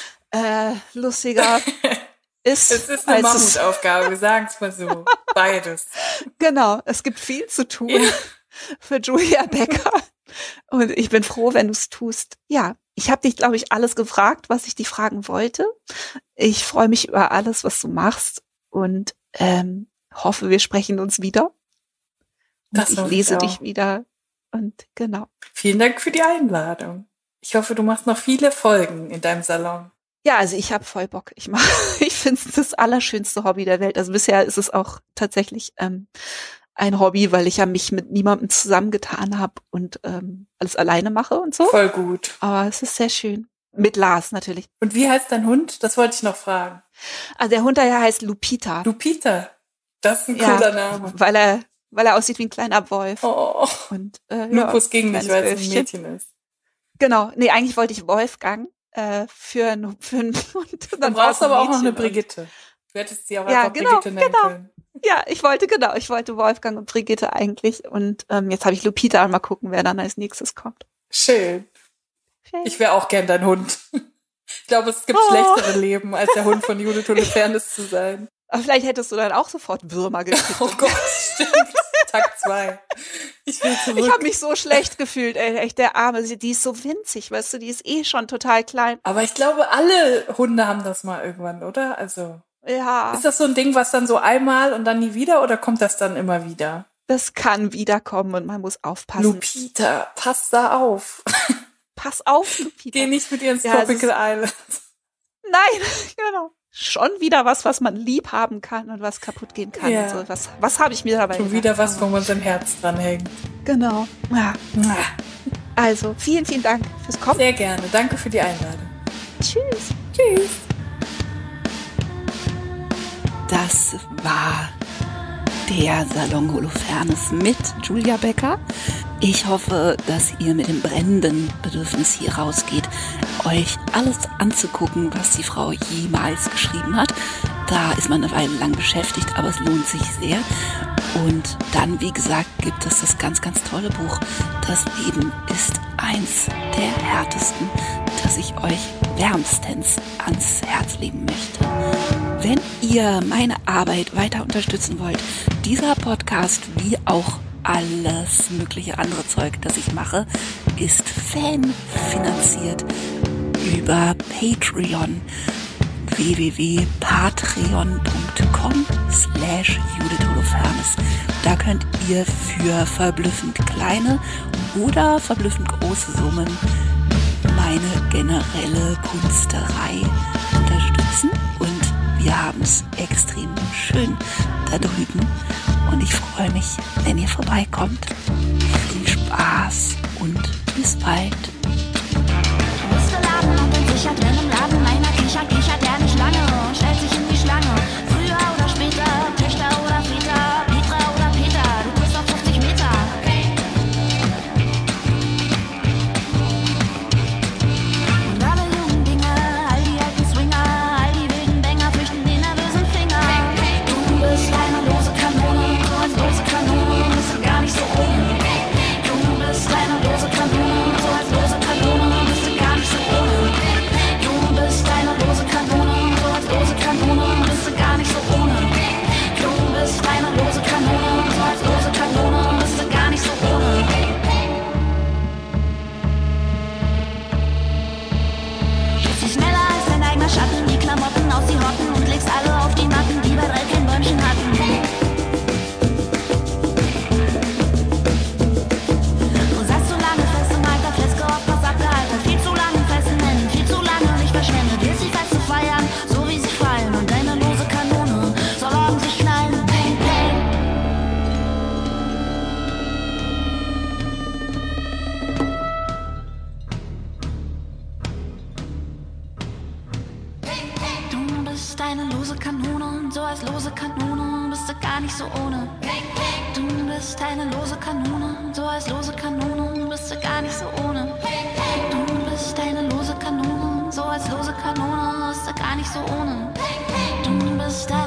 lustiger ist. Es ist eine Mammutaufgabe, wir sagen es mal so. Beides. Genau, es gibt viel zu tun für Julia Becker. Und ich bin froh, wenn du es tust. Ja, ich habe dich, glaube ich, alles gefragt, was ich dich fragen wollte. Ich freue mich über alles, was du machst und hoffe, wir sprechen uns wieder. Und ich lese dich wieder. Und genau. Vielen Dank für die Einladung. Ich hoffe, du machst noch viele Folgen in deinem Salon. Ja, also ich habe voll Bock. Ich finde es das allerschönste Hobby der Welt. Also bisher ist es auch tatsächlich ein Hobby, weil ich ja mich mit niemandem zusammengetan habe und alles alleine mache und so. Voll gut. Aber es ist sehr schön. Mit Lars natürlich. Und wie heißt dein Hund? Das wollte ich noch fragen. Also der Hund daher heißt Lupita. Lupita? Das ist ein cooler Name. Weil er aussieht wie ein kleiner Wolf. Oh. Und Lupus ging nicht, weil es ein Mädchen ist. Genau. Nee, eigentlich wollte ich Wolfgang für einen Hund. Dann brauchst du aber auch noch eine Brigitte. Du hättest sie auch einfach Brigitte nennen können. Ja, ich wollte Wolfgang und Brigitte eigentlich. Und jetzt habe ich Lupita, mal gucken, wer dann als nächstes kommt. Schön. Ich wäre auch gern dein Hund. Ich glaube, es gibt schlechtere Leben, als der Hund von Judith Holofernes zu sein. Aber vielleicht hättest du dann auch sofort Würmer gekriegt. Oh Gott, stimmt. Tag 2. Ich will zurück. Ich habe mich so schlecht gefühlt, ey, echt, der Arme, die ist so winzig, weißt du, die ist eh schon total klein. Aber ich glaube, alle Hunde haben das mal irgendwann, oder? Also, ja. Ist das so ein Ding, was dann so einmal und dann nie wieder, oder kommt das dann immer wieder? Das kann wiederkommen und man muss aufpassen. Lupita, pass da auf. Pass auf, Lupita. Geh nicht mit ihr ins Tropical Island. Nein, genau. Schon wieder was man lieb haben kann und was kaputt gehen kann. Ja. Und so. Was habe ich mir dabei Schon wieder was, wo man sein Herz dran hängt. Genau. Ja. Also, vielen, vielen Dank fürs Kommen. Sehr gerne. Danke für die Einladung. Tschüss. Tschüss. Das war der Salon Holofernes mit Julia Becker. Ich hoffe, dass ihr mit dem brennenden Bedürfnis hier rausgeht, euch alles anzugucken, was die Frau jemals geschrieben hat. Da ist man eine Weile lang beschäftigt, aber es lohnt sich sehr. Und dann, wie gesagt, gibt es das ganz, ganz tolle Buch. Das Leben ist eins der härtesten, das ich euch wärmstens ans Herz legen möchte. Wenn ihr meine Arbeit weiter unterstützen wollt, dieser Podcast wie auch alles mögliche andere Zeug, das ich mache, ist fanfinanziert über Patreon. www.patreon.com/Judith Holofernes. Da könnt ihr für verblüffend kleine oder verblüffend große Summen meine generelle Kunsterei unterstützen. Und wir haben es extrem schön da drüben. Und ich freue mich, wenn ihr vorbeikommt. Viel Spaß und bis bald. Du musst laden und entsichert, wenn im Laden einer kichert, kichert er nicht lange und stellt sich in die Schlange. Früher oder später, Töchter oder Väter, Petra oder Peter, du bist auf 50 Meter. Und alle jungen Dinger, all die alten Swinger, all die wilden Bänger flüchten den nervösen Finger. Du bist eine lose Kanone, so als lose Kanone bist du gar nicht so ohne. Du bist eine lose Kanone, so als lose Kanone bist du gar nicht so ohne. Du bist eine lose Kanone, so als lose Kanone bist du gar nicht so ohne. Du bist eine lose Kanone, so als lose Kanone bist du gar nicht so ohne. Schießt dich schneller als dein eigener Schatten, die Klamotten aus die Hocken und legst alle auf die Matten, die bei 3 kein Bäumchen hatten. Du saßt so lange fest im Alter, festgehockt, was abgehalten. Viel zu lange in festen Händen, viel zu lange nicht verschwendet. Willst die Feste feiern, so wie sie fallen. Und deine lose Kanone soll ordentlich knallen. Bang, bang. Du bist eine lose Kanone und so als lose Kanone bist du gar nicht so ohne. Du bist eine lose Kanone und so als lose Kanone bist du gar nicht so ohne. Du bist eine lose Kanone und so als lose Kanone bist du gar nicht so ohne. Du bist eine